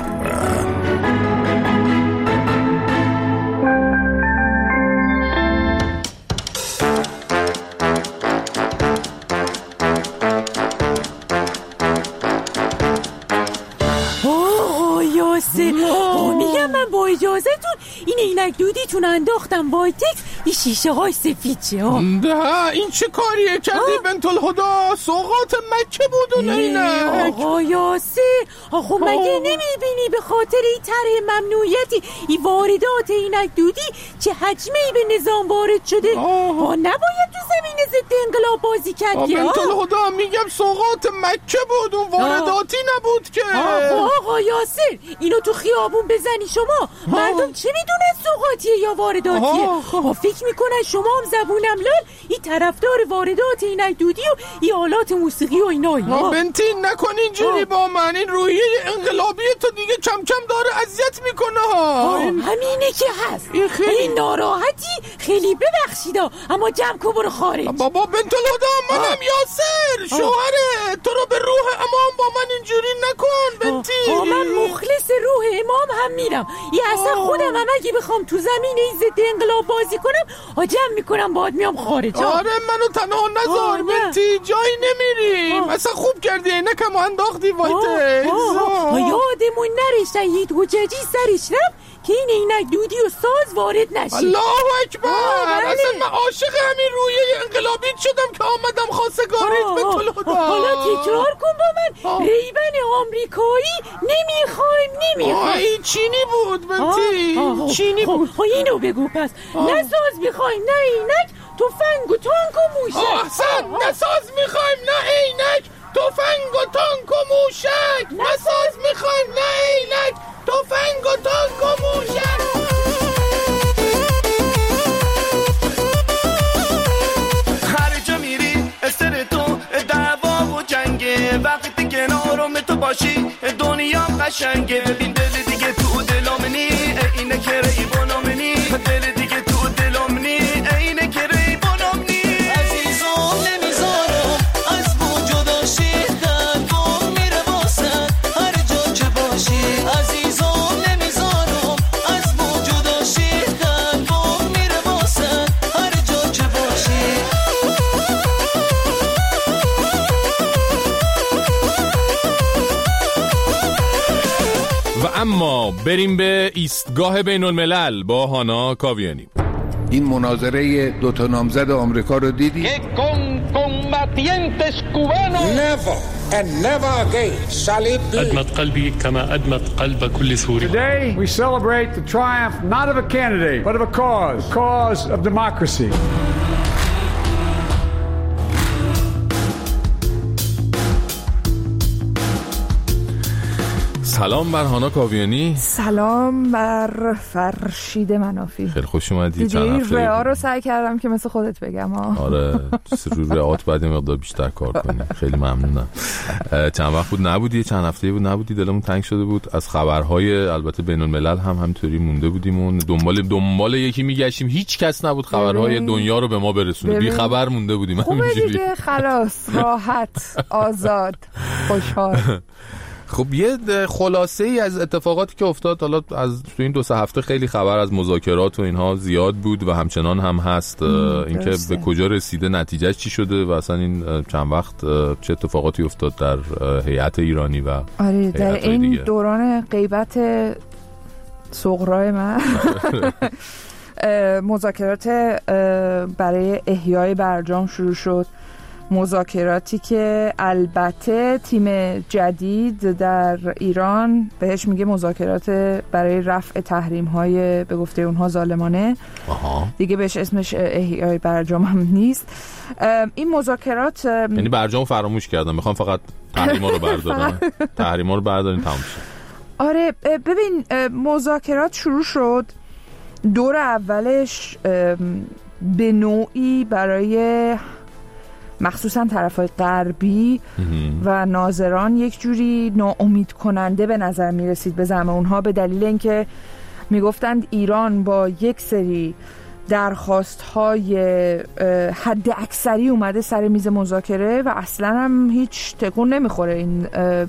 میگم من با اجازهتون این عینک دودیتون انداختم با تکس این شیشه های سفید چه ها؟ نه این چه کاریه کردی بنت الهدا؟ سوغات مکه بود اون عینک. آقا یاسه آخو مگه نمیبینی به خاطر این طرح ممنوعیتی این واردات عینک دودی چه حجمه‌ای به نظام وارد شده؟ آه نباید تو زمین ضد انقلاب بازی کرد. بنت الهدا میگم سوغات مکه بود اون وارداتی نبود که. آقا آقا یاسر اینو تو خیابون بزنی شما مردم چه میدونن سوغاتیه یا وارداتیه؟ آه فکر میکنن شما هم زبونم لال این طرفدار واردات عینک دودی و این آلات موسیقی و اینایی. ها بنتی نکن اینجوری با من. این روحیه انقلابی تو دیگه کم کم داره اذیت میکنه ها. همینه که هست. این خیلی ناراحتی خیلی ببخشیدا اما جمع کن برو خارج. بابا بنت الهدا منم یاسر شوهره تو رو به روح امام با من اینجوری نکن بنتی. آه من مخلص روح امام هم میرم. یه اصلا خودم هم اگه بخوام تو زمین این ضد انقلاب بازی کنم جمع میکنم باید میام خارج. آره منو تنها نذار بنتی جایی نمیریم. اصلا خوب کردی اینکم انداختی وایته. یادمون نره شهید حججی سرش رفت که این عینک دودی و ساز وارد نشه. الله اکبر. اصلا من عاشق همین رویه انقلابی شدم که آمدم خواستگاریت به طلوع. حالا تکرار کن با من. ریبن آمریکایی نمیخوایم نمیخوایم. این چینی بود بنتی. چینی بود. خب اینو بگو پس. نه ساز میخوایم نه عینک تفنگ و تانک و موشک. احسن نه ساز میخوایم نه عینک تفنگ و تانک و موشک. نه ساز میخوایم نه عینک تفنگ و تانک و موشک. هر جا میری استر تو دعوا و جنگه وقتی کنارم تو باشی دنیا قشنگه. ببین دل دیگه تو دلامنی اینه که ریبانامنی دل دیگه تو دلامنی اینه که ریبانامنی. عزیزم نمیذارم از وجود شیدن گم میره واسه هر جا که باشی. عزیزم نمیذارم از وجود شیدن گم میره واسه هر جا که باشی. و اما بریم به ایستگاه بین الملل با هانا کاویانی. این مناظره دوتا نامزد آمریکا رو دیدی؟ con combatientes cubanos and never again shall it be. أدمت قلبي كما أدمت قلب كل سوري. Today we celebrate the triumph not of a candidate but of a cause, the cause of democracy. سلام بر هانا کاویانی. سلام بر فرشید منافی. خیلی خوش اومدی. چند هفته رئا رو سعی کردم که مثل خودت بگم ها. آره رو رئات بعد مقدار بیشتر کار کنی. خیلی ممنونم. چند وقت بود نبودی، چند هفته بود نبودی، دلمون تنگ شده بود. از خبرهای البته بین الملل هم همینطوری مونده بودیم و دنبال دنبال یکی میگشتیم، هیچ کس نبود خبرهای دنیا رو به ما برسونه. بی خبر مونده بودیم همینجوری. خلاص راحت آزاد خوشحال. خب یه خلاصه ای از اتفاقاتی که افتاد، حالا از تو این دو سه هفته خیلی خبر از مذاکرات و اینها زیاد بود و همچنان هم هست. اینکه به کجا رسیده، نتیجهش چی شده و اصلا این چند وقت چه اتفاقاتی افتاد در هیئت ایرانی و آره در این دیگه. دوران غیبت صغرای من مذاکرات برای احیای برجام شروع شد. مذاکراتی که البته تیم جدید در ایران بهش میگه مذاکرات برای رفع تحریم های به گفته اونها ظالمانه. آها. دیگه بهش اسمش احیای برجام هم نیست. این مذاکرات یعنی برجام فراموش کردن، میخوام فقط تحریما رو بردارن. تحریما رو بردارین تموم شد. آره ببین مذاکرات شروع شد. دور اولش به نوعی برای مخصوصا طرفای غربی و ناظران یک جوری ناامید کننده به نظر می رسید به زعم اونها، به دلیل اینکه می گفتند ایران با یک سری درخواست های حد اکثری اومده سر میز مذاکره و اصلا هم هیچ تکون نمی خوره این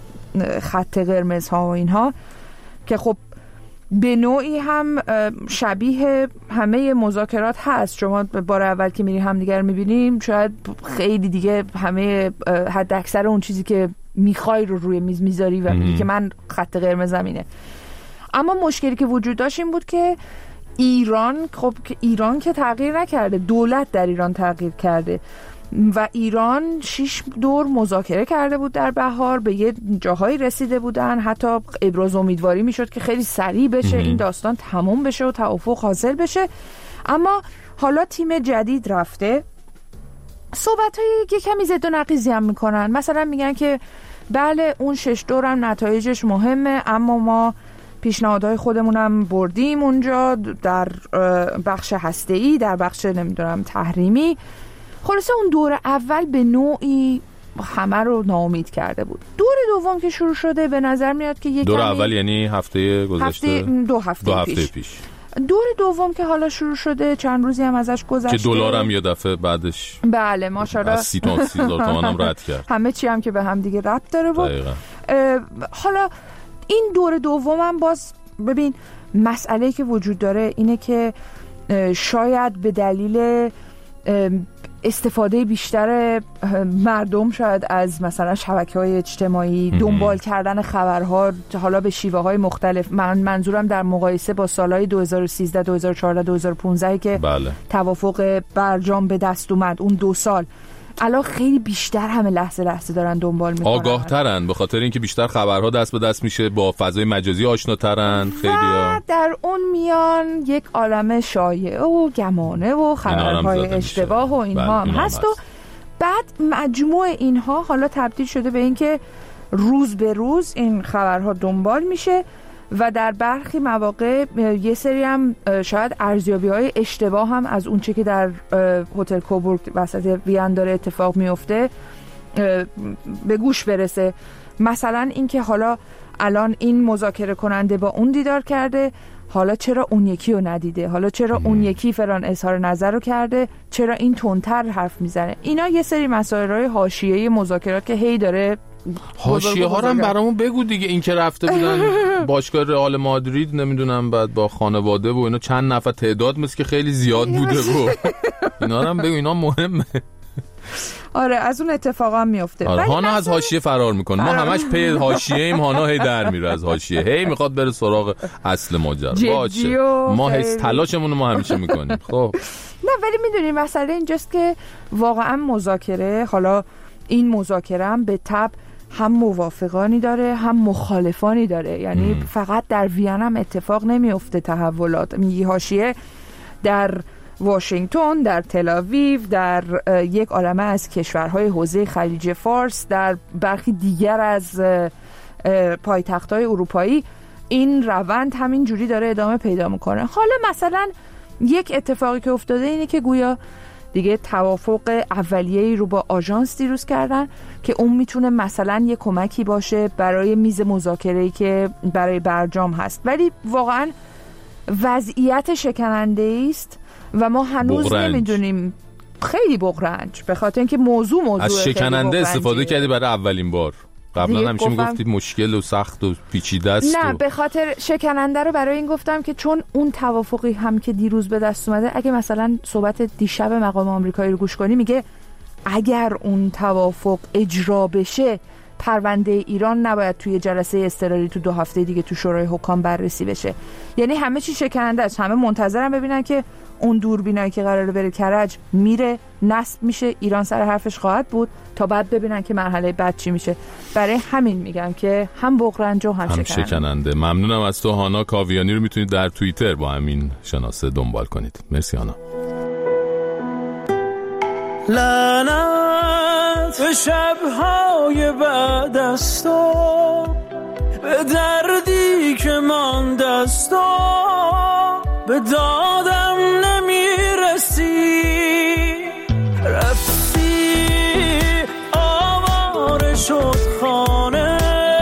خط قرمز ها و اینها، که خب به نوعی هم شبیه همه مذاکرات هست. شما بار اول که میری هم دیگر میبینیم، شاید خیلی دیگه همه حد اکثر اون چیزی که میخوای رو روی میز میذاری و میگی که من خط قرمزم اینه. اما مشکلی که وجود داشت این بود که ایران خب ایران که تغییر نکرده، دولت در ایران تغییر کرده و ایران شش دور مذاکره کرده بود در بهار، به یه جاهایی رسیده بودن، حتی ابراز امیدواری میشد که خیلی سریع بشه این داستان تموم بشه و توافق حاصل بشه. اما حالا تیم جدید رفته، صحبت‌های یه کمی زد و نقیضی هم میکنن. مثلا میگن که بله اون شش دور هم نتایجش مهمه، اما ما پیشنهادهای خودمونم بردیم اونجا در بخش هسته‌ای، در بخش نمیدونم تحریمی. خلاصه اون دور اول به نوعی همه رو ناامید کرده بود. دور دوم که شروع شده به نظر میاد که یک دور اول یعنی هفته گذشته هفته دو هفته, دو هفته پیش. پیش دور دوم که حالا شروع شده چند روزی هم ازش گذشته که دلار هم یه دفعه بعدش بله ماشاءالله از سی تا سی هزار تومان هم رد کرد. همه چی هم که به هم دیگه ربط داره بود. حالا این دور دوم هم باز ببین مسئله که وجود داره اینه که شاید به دلیل استفاده بیشتر مردم شاید از مثلا شبکه‌های اجتماعی، دنبال کردن خبرها حالا به شیوه‌های مختلف، من منظورم در مقایسه با سالهای دو هزار و سیزده، دو هزار و چهارده، دو هزار و پانزده که بله. توافق برجام به دست اومد، اون دو سال الان خیلی بیشتر همه لحظه لحظه دارن دنبال میکنن، آگاه ترن به خاطر اینکه بیشتر خبرها دست به دست میشه، با فضای مجازی آشناترن خیلی‌ها، و در اون میان یک عالم شایعه و گمانه و خبرهای اشتباه و اینها هم هست, هست و بعد مجموع اینها حالا تبدیل شده به اینکه روز به روز این خبرها دنبال میشه و در برخی مواقع یه سری هم شاید ارزیابی‌های اشتباه هم از اون چه که در هتل کوبورگ وسط وین داره اتفاق میفته به گوش برسه. مثلا اینکه حالا الان این مذاکره کننده با اون دیدار کرده، حالا چرا اون یکی رو ندیده، حالا چرا مم. اون یکی فلان اظهار نظر رو کرده، چرا این تندتر حرف میزنه. اینا یه سری مسائل حاشیه‌ای مذاکرات که هی داره حاشیه ها رو هم برامون بگو دیگه. این که رفته بودن باشگاه رئال مادرید نمیدونم بعد با خانواده و اینا چند نفر تعداد مثل که خیلی زیاد بوده و اینا هم بگو، اینا مهمه. آره از اون اتفاقا هم میفته. آره هانا از حاشیه فرار میکنه، ما همش پی حاشیه ایم، هانا هی در میره از حاشیه، هی میخواد بره سراغ اصل ماجرا. باشه ما هیچ تلاشمون رو ما همیشه میکنیم. خب نه ولی میدونی مسئله اینجاست که واقعا مذاکره، حالا این مذاکره هم به تبع هم موافقانی داره هم مخالفانی داره، یعنی ام. فقط در وین هم اتفاق نمیفته تحولات، میگی حاشیه در واشنگتن، در تل‌آویو، در یک عالمه از کشورهای حوزه خلیج فارس، در برخی دیگر از پایتخت‌های اروپایی این روند همین جوری داره ادامه پیدا میکنه. حالا مثلا یک اتفاقی که افتاده اینه که گویا دیگه توافق اولیه‌ای رو با آژانس دیروز کردن که اون میتونه مثلا یه کمکی باشه برای میز مذاکره‌ای که برای برجام هست، ولی واقعا وضعیت شکننده است و ما هنوز بغرنج. نمیدونیم، خیلی بغرنج، به خاطر اینکه موضوع موضوع از شکننده استفاده کردی برای اولین بار. قبلا همیشه میگفتید مشکل و سخت و پیچیده است. نه و... به خاطر شکننده رو برای این گفتم که چون اون توافقی هم که دیروز به دست اومده، اگه مثلا صحبت دیشب مقام آمریکایی رو گوش کنی، میگه اگر اون توافق اجرا بشه پرونده ایران نباید توی جلسه اضطراری تو دو هفته دیگه تو شورای حکام بررسی بشه. یعنی همه چی شکننده است، همه منتظرن ببینن که اون دوربینایی که قراره بره کرج میره نصب میشه، ایران سر حرفش خواهد بود تا بعد ببینن که مرحله بعد چی میشه. برای همین میگم که هم بغرنج و هم, هم شکننده. شکننده. ممنونم از تو هانا کاویانی، رو میتونید در توییتر با همین شناسه دنبال کنید. مرسی هانا. لعنت به شب‌های بعد از تو، به دردی که مانده از تو، به دادم نمیرسی، رفتی آواره شد خانه،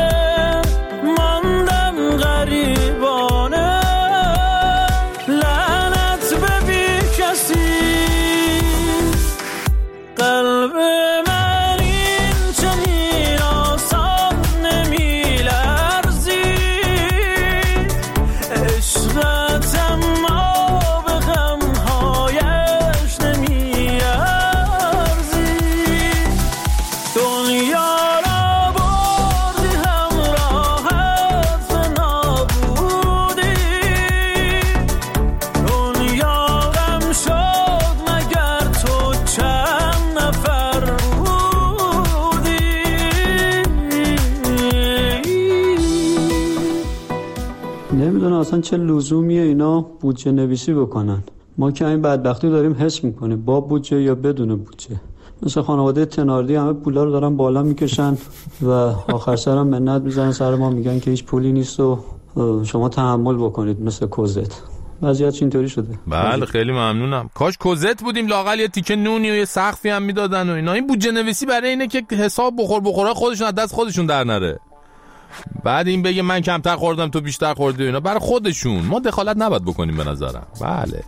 ماندم غریبانه، لعنت به بی کسی، قلب من این چنین آسان نمیلرزی، عشقتم ما به غمهایش نمیارزی، دنیا را بردی همراهت به نابودی، دنیا غم شد مگر تو چند نفر بودی. نمیدونم اصلا چه لزومیه اینا بودجه نویسی بکنن. ما که این بدبختی داریم حس میکنیم، با بودجه یا بدون بودجه. مثل خانواده تناردی همه پولا رو دارن بالا میکشن و آخر سرم منت میزنن سر ما، میگن که هیچ پولی نیست و شما تحمل بکنید مثل کوزت. وضعیت اینطوری شده. بله خیلی ممنونم. کاش کوزت بودیم، لااقل یه تیکه نونی و یه سقفی هم میدادن و اینا. این بودجه نویسی برای اینه که حساب بخور بخوره خودشون از دست خودشون در نره. بعد این بگه من کمتر خوردم تو بیشتر خوردی اینا، برای خودشون. ما دخالت نباید بکنیم به نظرم. بله.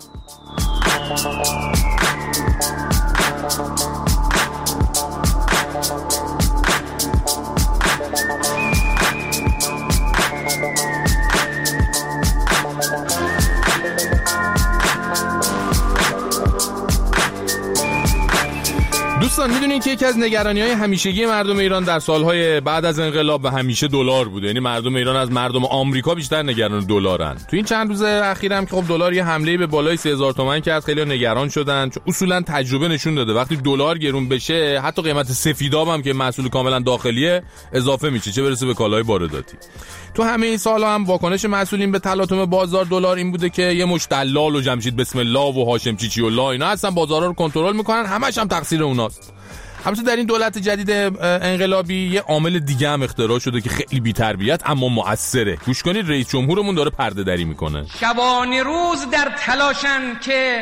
دوستان میدونین که یکی از نگرانی‌های همیشگی مردم ایران در سالهای بعد از انقلاب و همیشه دلار بوده. یعنی مردم ایران از مردم آمریکا بیشتر نگران دلارن. تو این چند روز اخیر هم که خب دلار یه حمله به بالای سه هزار تومان کرد، خیلی نگران شدن، چون اصولا تجربه نشون داده وقتی دلار گرون بشه حتی قیمت سفیداب هم که محصول کاملا داخلیه اضافه میشه، چه برسه به کالای وارداتی. تو همه این سال‌ها هم واکنش مسئولین به تلاطم بازار دلار این بوده که یه مشت دلال و جمشید بسم الله و هاشم چیچی الله اینا هستن بازارا رو کنترل میکنن، همش هم تقصیر اوناست. البته در این دولت جدید انقلابی یه عامل دیگه هم اختراع شده که خیلی بی‌تربیت اما مؤثره. گوش کنید، رئیس جمهورمون داره پرده دری میکنه. شبانه روز در تلاشن که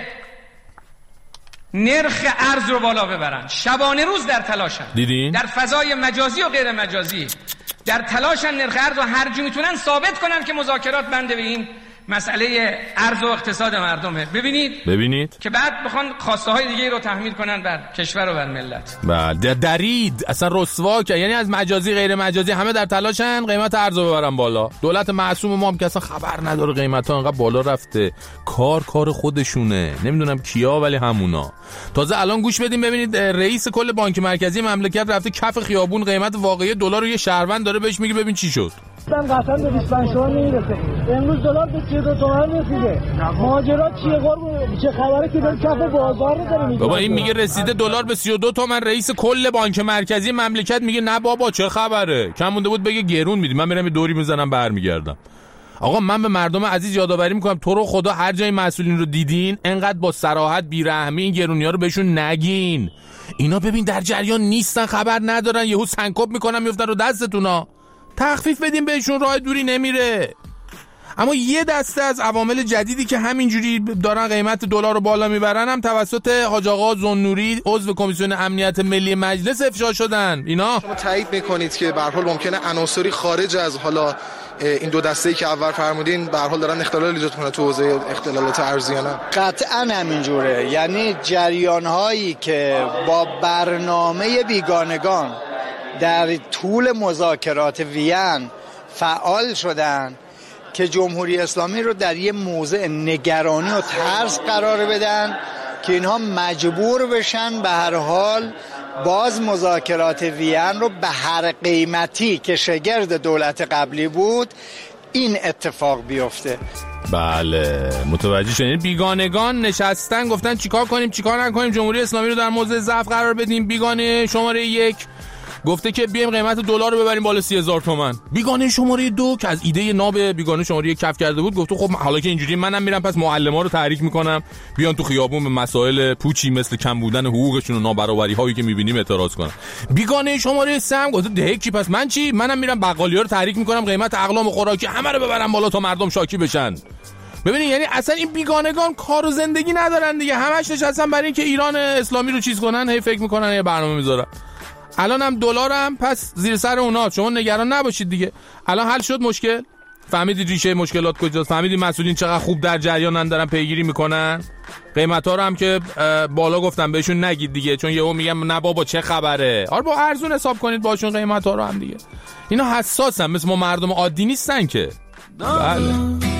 نرخ ارز رو بالا ببرن، شبانه روز در تلاشن. دیدین؟ در فضای مجازی و غیر مجازی در تلاشن نرخ ارز رو هر جا میتونن ثابت کنن که مذاکرات بنده به این مسئله ارز و اقتصاد مردمه. ببینید ببینید که بعد بخوان خواسته های دیگه رو تحمیل کنن بر کشور و بر ملت. بله درید اصلا رسوا که، یعنی از مجازی غیر مجازی همه در تلاشن قیمت ارز رو ببرن بالا. دولت معصوم ما هم که اصلا خبر نداره قیمت ها انقدر بالا رفته، کار کار خودشونه، نمیدونم کیا ولی همونا. تازه الان گوش بدیم ببینید رئیس کل بانک مرکزی مملکت رفته کف خیابون قیمت واقعی دلار رو یه شهروند داره بهش میگه ببین چی شد. من قطعا به بیست و پنج تومن نمیرسه. امروز دلار به سی و دو تومن رسیده. ماجرا چیه قربون؟ چه خبره که دل کف بازار نداره؟ بابا این میگه رسیده دلار به سی و دو تومن، رئیس کل بانک مرکزی مملکت میگه نه بابا چه خبره؟ کم مونده بود بگه گرون میدیم. من میرم دوری میزنم برمیگردم. آقا من به مردم عزیز یادآوری میکنم تو رو خدا هر جای مسئولین رو دیدین انقدر با صراحت بیرحمی این گرونی‌ها رو بهشون نگین. اینا ببین در جریان نیستن، خبر ندارن، یهو سنکوب میکنن میافتن رو دستتونا. تخفیف بدین بهشون، راه دوری نمیره. اما یه دسته از عوامل جدیدی که همینجوری دارن قیمت دلار رو بالا میبرن هم توسط حاج آقا زنوری عضو کمیسیون امنیت ملی مجلس افشا شدن. اینا شما تایید میکنید که به هر حال ممکنه عناصری خارج از حالا این دو دسته‌ای که اول فرمودین به هر حال دارن اختلال ایجاد کنه تو حوزه اختلالات ارزیانه؟ قطعا همینجوره. یعنی جریان‌هایی که با برنامه بیگانگان در طول مذاکرات وین فعال شدن که جمهوری اسلامی رو در یه موضع نگرانی و ترس قرار بدن که اینها مجبور بشن به هر حال باز مذاکرات وین رو به هر قیمتی که شگرد دولت قبلی بود این اتفاق بیفته. بله متوجه شدین. بیگانگان نشستن گفتن چیکار کنیم چیکار نکنیم، جمهوری اسلامی رو در موضع ضعف قرار بدیم. بیگانه شماره یک گفته که بیایم قیمت دلار رو ببریم بالا سی هزار تومان. بیگانه شماره دو که از ایده ناب بیگانه شماره یک کف کرده بود گفت خب حالا که اینجوری منم میرم پس معلما رو تحریک میکنم بیان تو خیابون به مسائل پوچی مثل کم بودن حقوقشون و نابرابری هایی که میبینیم اعتراض کنن. بیگانه شماره سه هم گفت ده کی پس من چی؟ منم میرم بقالیا رو تحریک میکنم قیمت اقلام و خوراکی همه رو ببرم بالا تا مردم شاکی بشن. ببینید یعنی اصلا این بیگانگان کار و زندگی ندارن دیگه، همش نشستن برای اینکه ایران اسلامی رو چیز کنن، هی فکر میکنن یه برنامه میذارن. الان هم دلارم پس زیر سر اونا، شما نگران نباشید دیگه. الان حل شد مشکل؟ فهمیدید ریشه مشکلات کجاست؟ فهمیدید مسئولین چقدر خوب در جریانن دارن پیگیری میکنن؟ قیمتا رو هم که بالا گفتم بهشون نگید دیگه، چون یهو میگم نه بابا چه خبره. آره با ارزون حساب کنید باشون قیمتا رو هم دیگه. اینا حساسن مثل ما مردم عادی نیستن که. بله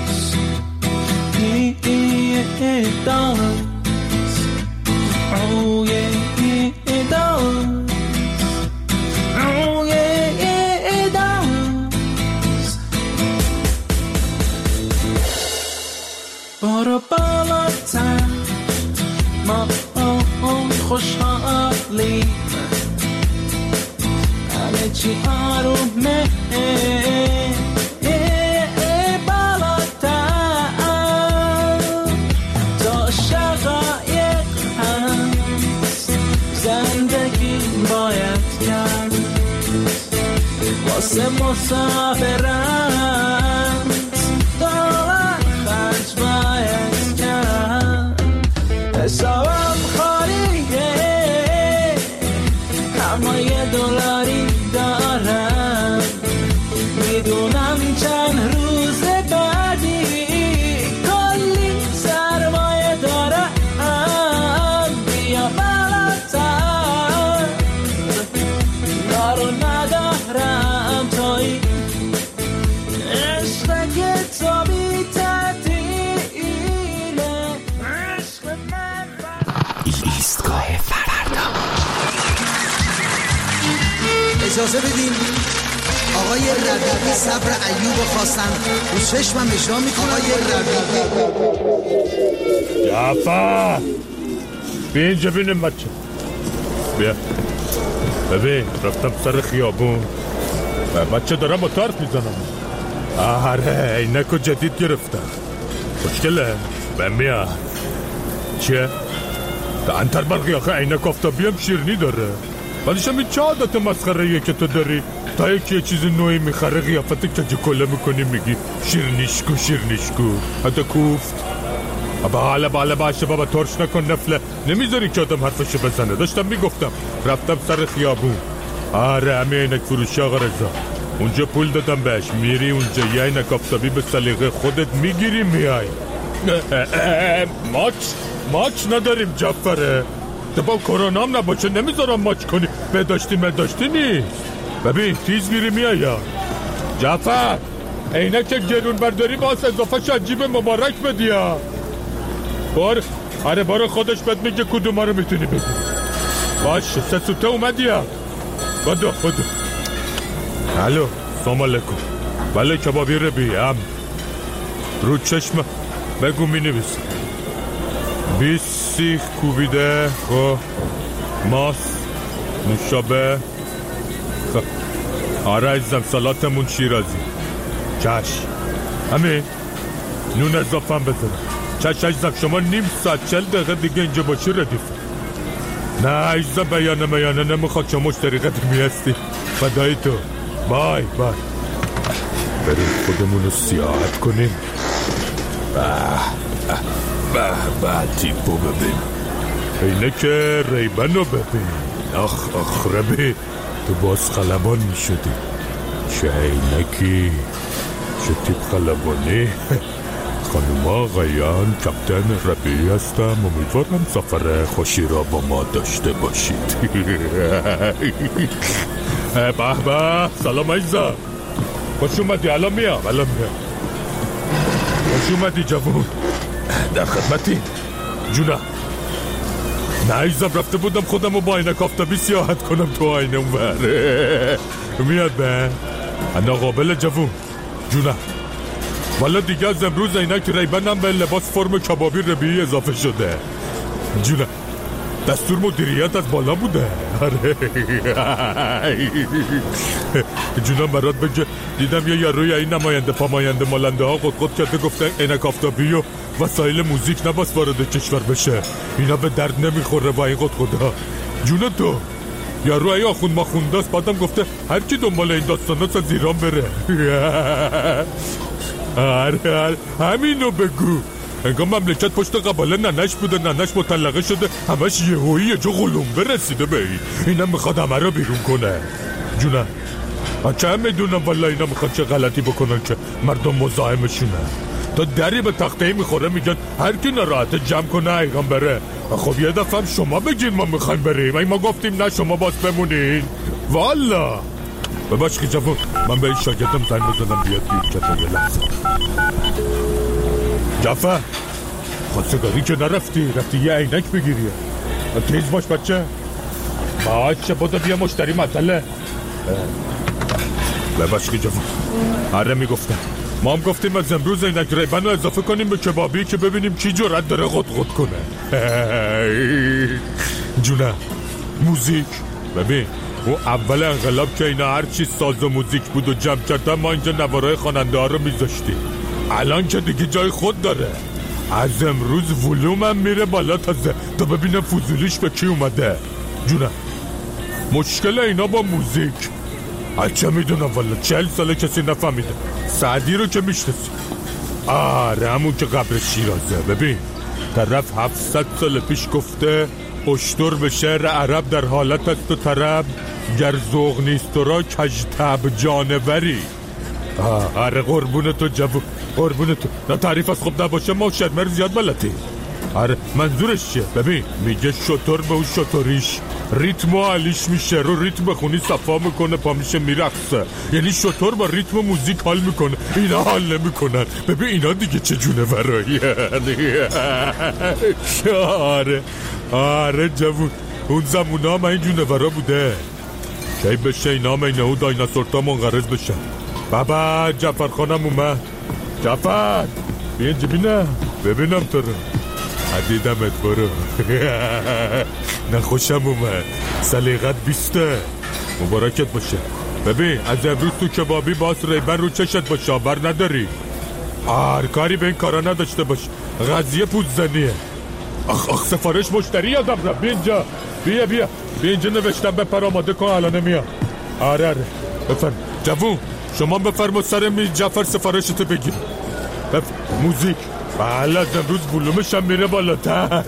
بارا بالاتر ما اون خوشحالی همه چی آرومه بالاتر تا شقایق هست زندگی باید کرد واسه مسافرت دارم خرج باید کرد حسابم خالیه اما یه دلاری دارم میدونم چند روز بعدی کلی سرمایه دارم بیا بالاتر دارو ندارم توی عشق که تو بی تعطیله عشق من ایستگاه فردا. اجازه بدین آقای ربیعی صبر ایوب خواستن و چشمم اجرا میکنه. آقای ربیعی جعفر بیا اینجا بینیم بچه بیا ببین رفتم سر خیابون بچه دارم با تارک میزنم. آره اینکو جدید گرفتم خوشگله بمیا چیه؟ ده انتر برقی آخه اینک آفتابی هم شیرنی داره ولیش هم این چه عادت مسخره که تو داری تا یکی یه چیز نوعی میخره قیافت کجه کله میکنی میگی شیرنیشکو شیرنیشکو حتی کوفت باله باله باشه بابا ترش نکن نفله نمیذاری که آدم حرفشو بزنه. داشتم میگفتم رفتم سر خیابون. آره همه اینک فروشی آقا رضا اونجا پول دادم بهش میری اونجا یه اینک آفتابی به سلیقه خودت میگیری میای. ماچ ماچ نداریم جعفره دبا کرونا هم نباشه نمیذارم ماچ کنی بداشتی مداشتی نیست. ببین تیز میری میای یا جعفر اینک که گرون برداری باز اضافه شجیب مبارک بدی یا بار. آره بارو خودش بد میگه کدوم رو میتونی بدی. باشه سه سوته اومدی یا بدو بدو. الو سلام علیکم بله کبابی ربیم رو چشم بگو می نویسم. بیست سیخ کوبیده و ماست نوشابه. خب آره عزیزم سالاتمون شیرازی. چش همین نون اضافه هم بزنم. چش عزیزم شما نیم ساعت چل دقیقه دیگه اینجا باشی ردیفه. نه عزیزم بیانه بیانه نمیخواد شما مشتری قدیمی هستی. فدای تو. بای بای. بریم خودمون رو سیاحت کنیم. به به به تیپو ببین. اینه که ریبن رو ببین. آخ آخ ربی تو باز خلبان می شدی. چه اینکی چه تیپ خلبانی. خانم آقایان کپتن ربی هستم. امیدوارم سفر خوشی را با ما داشته باشید. به به سلام عزیزم. خوش اومدی. الان میام الان میام. خوش اومدی جوون. در خدمتی جونم. نه عزیزم رفته بودم خودم رو با عینک آفتابی سیاحت کنم تو آینه اونور. میاد به انا قابل جوون. جونم والا دیگه از امروز عینک ریبنم به لباس فرم کبابی ربیعی اضافه شده. جونم دستور مدیریت از بالا بوده. جونم برات بگه دیدم یه یاروی این نماینده پاماینده مالنده ها قد قد کرده گفتن عینک آفتابی و وسایل موزیک نباس وارد کشور بشه. اینا به درد نمیخوره با این قد قدا. جون تو یارو ای آخوند ما خونداست. بعدم گفته هر کی دنبال این داستاناست از ایران بره. آره آره همینو بگو. انگار مملکت پشت قباله ننش بوده. ننش مطلقه شده. همش یهویی یه جا غلومبه رسیده به این. اینم میخواد همه رو بیرون کنه. جونم چه هم میدونم والا اینا میخواد چه غلطی بکنن که مردم مزاحمشونه. تا دری به تخته میخوره میگن هر کی ناراحت جمع کنه ایران بره. خب یه دفعه هم شما بگین ما میخوایم بریم. این ما گفتیم نه شما باز بمونین. والا بباش که جوون من به این شاگردم زنگ بزنم بیاد بیاد کتا یه لحظه. جعفر خواستگاری که نرفتی رفتی یه عینک بگیری. تیز باش بچه. باشه بودا بیا مشتری مطله. بباش که جوون آره میگفتم ما هم گفتیم از امروز عینک ریبن رو اضافه کنیم به کبابی که ببینیم کی جرأت داره قد قد کنه. جونه موزیک ببین او اول انقلاب که اینا هر چی ساز و موزیک بود و جمع کردن ما اینجا نوارای خواننده ها رو میذاشتیم. الان که دیگه جای خود داره. از امروز ولوم هم میره بالا تازه تا ببینم فضولیش به کی اومده. جونه مشکل اینا با موزیک اچه میدونم والا چهل ساله کسی نفهمیده. سعدی رو که میشنسی. آره همون که قبر شیرازه. ببین طرف هفتصد سال پیش گفته اشتر به شعر عرب در حالت است و طرب گر ذوق نیست تو را کژطبع جانوری. آره قربون تو جوون قربون تو. نه تعریف از خوب نباشه ما شرمر زیاد بلدی. آره منظورش چیه؟ ببین میگه شطور به اون شطوریش ریتم و علیش میشه. رو ریتم بخونی صفا میکنه پا میشه میرقصه. یعنی شطور با ریتم و موزیک حال میکنه. اینا حال نمیکنن. ببین اینا دیگه چه جونه برایی. آره آره جوون اون زمونه ها من این جونه برا بوده. کی بشه اینا هم اینه او دایناسورتا منقرض بشن. بابا جعفر خانم اومد. جعفر بیا اینجا بینم ببینم تو رو. دیدمت برو. نخوشم اومد. سلیقت بیسته. مبارکت باشه. ببین از امروز تو کبابی باز ریبن رو چشت باشه. بر نداری هر کاری به این کارا نداشته باش. قضیه پوززنیه. آخ آخ سفارش مشتری یادم رفت. بیا اینجا بیا بیا بیا اینجا نوشتم بپر آماده کن الان میام. آره آره بفرم جوون شما بفرما سر میز جعفر سفارشتو بگیر. بف... موزیک بله از امروز بلومش هم میره بالاتر.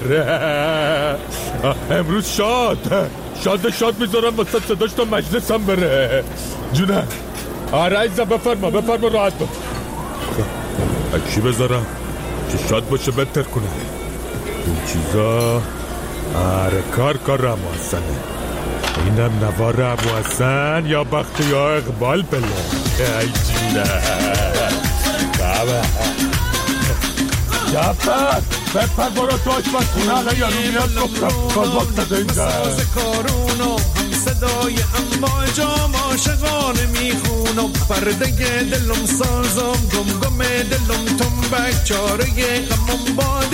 امروز شاد شاد شاد میذارم واسه صداش تا مجلس هم بره. جونه آره عزیزم بفرما بفرما راحت با. چی بذارم که شاد باشه بهتر کنه این چیزا. آره کار کار امو حسنه. اینم نوار امو حسن یا بخت یا اقبال بله. ای جونه بابا جعفر بپر برو تو آشپزخونه الان یارو میاد گفتم کارباک زده اینجا کارونو هم صدای امواج عاشقانه میخونم پرده دلم سازم گم گم دلم تنبک چاره غمم با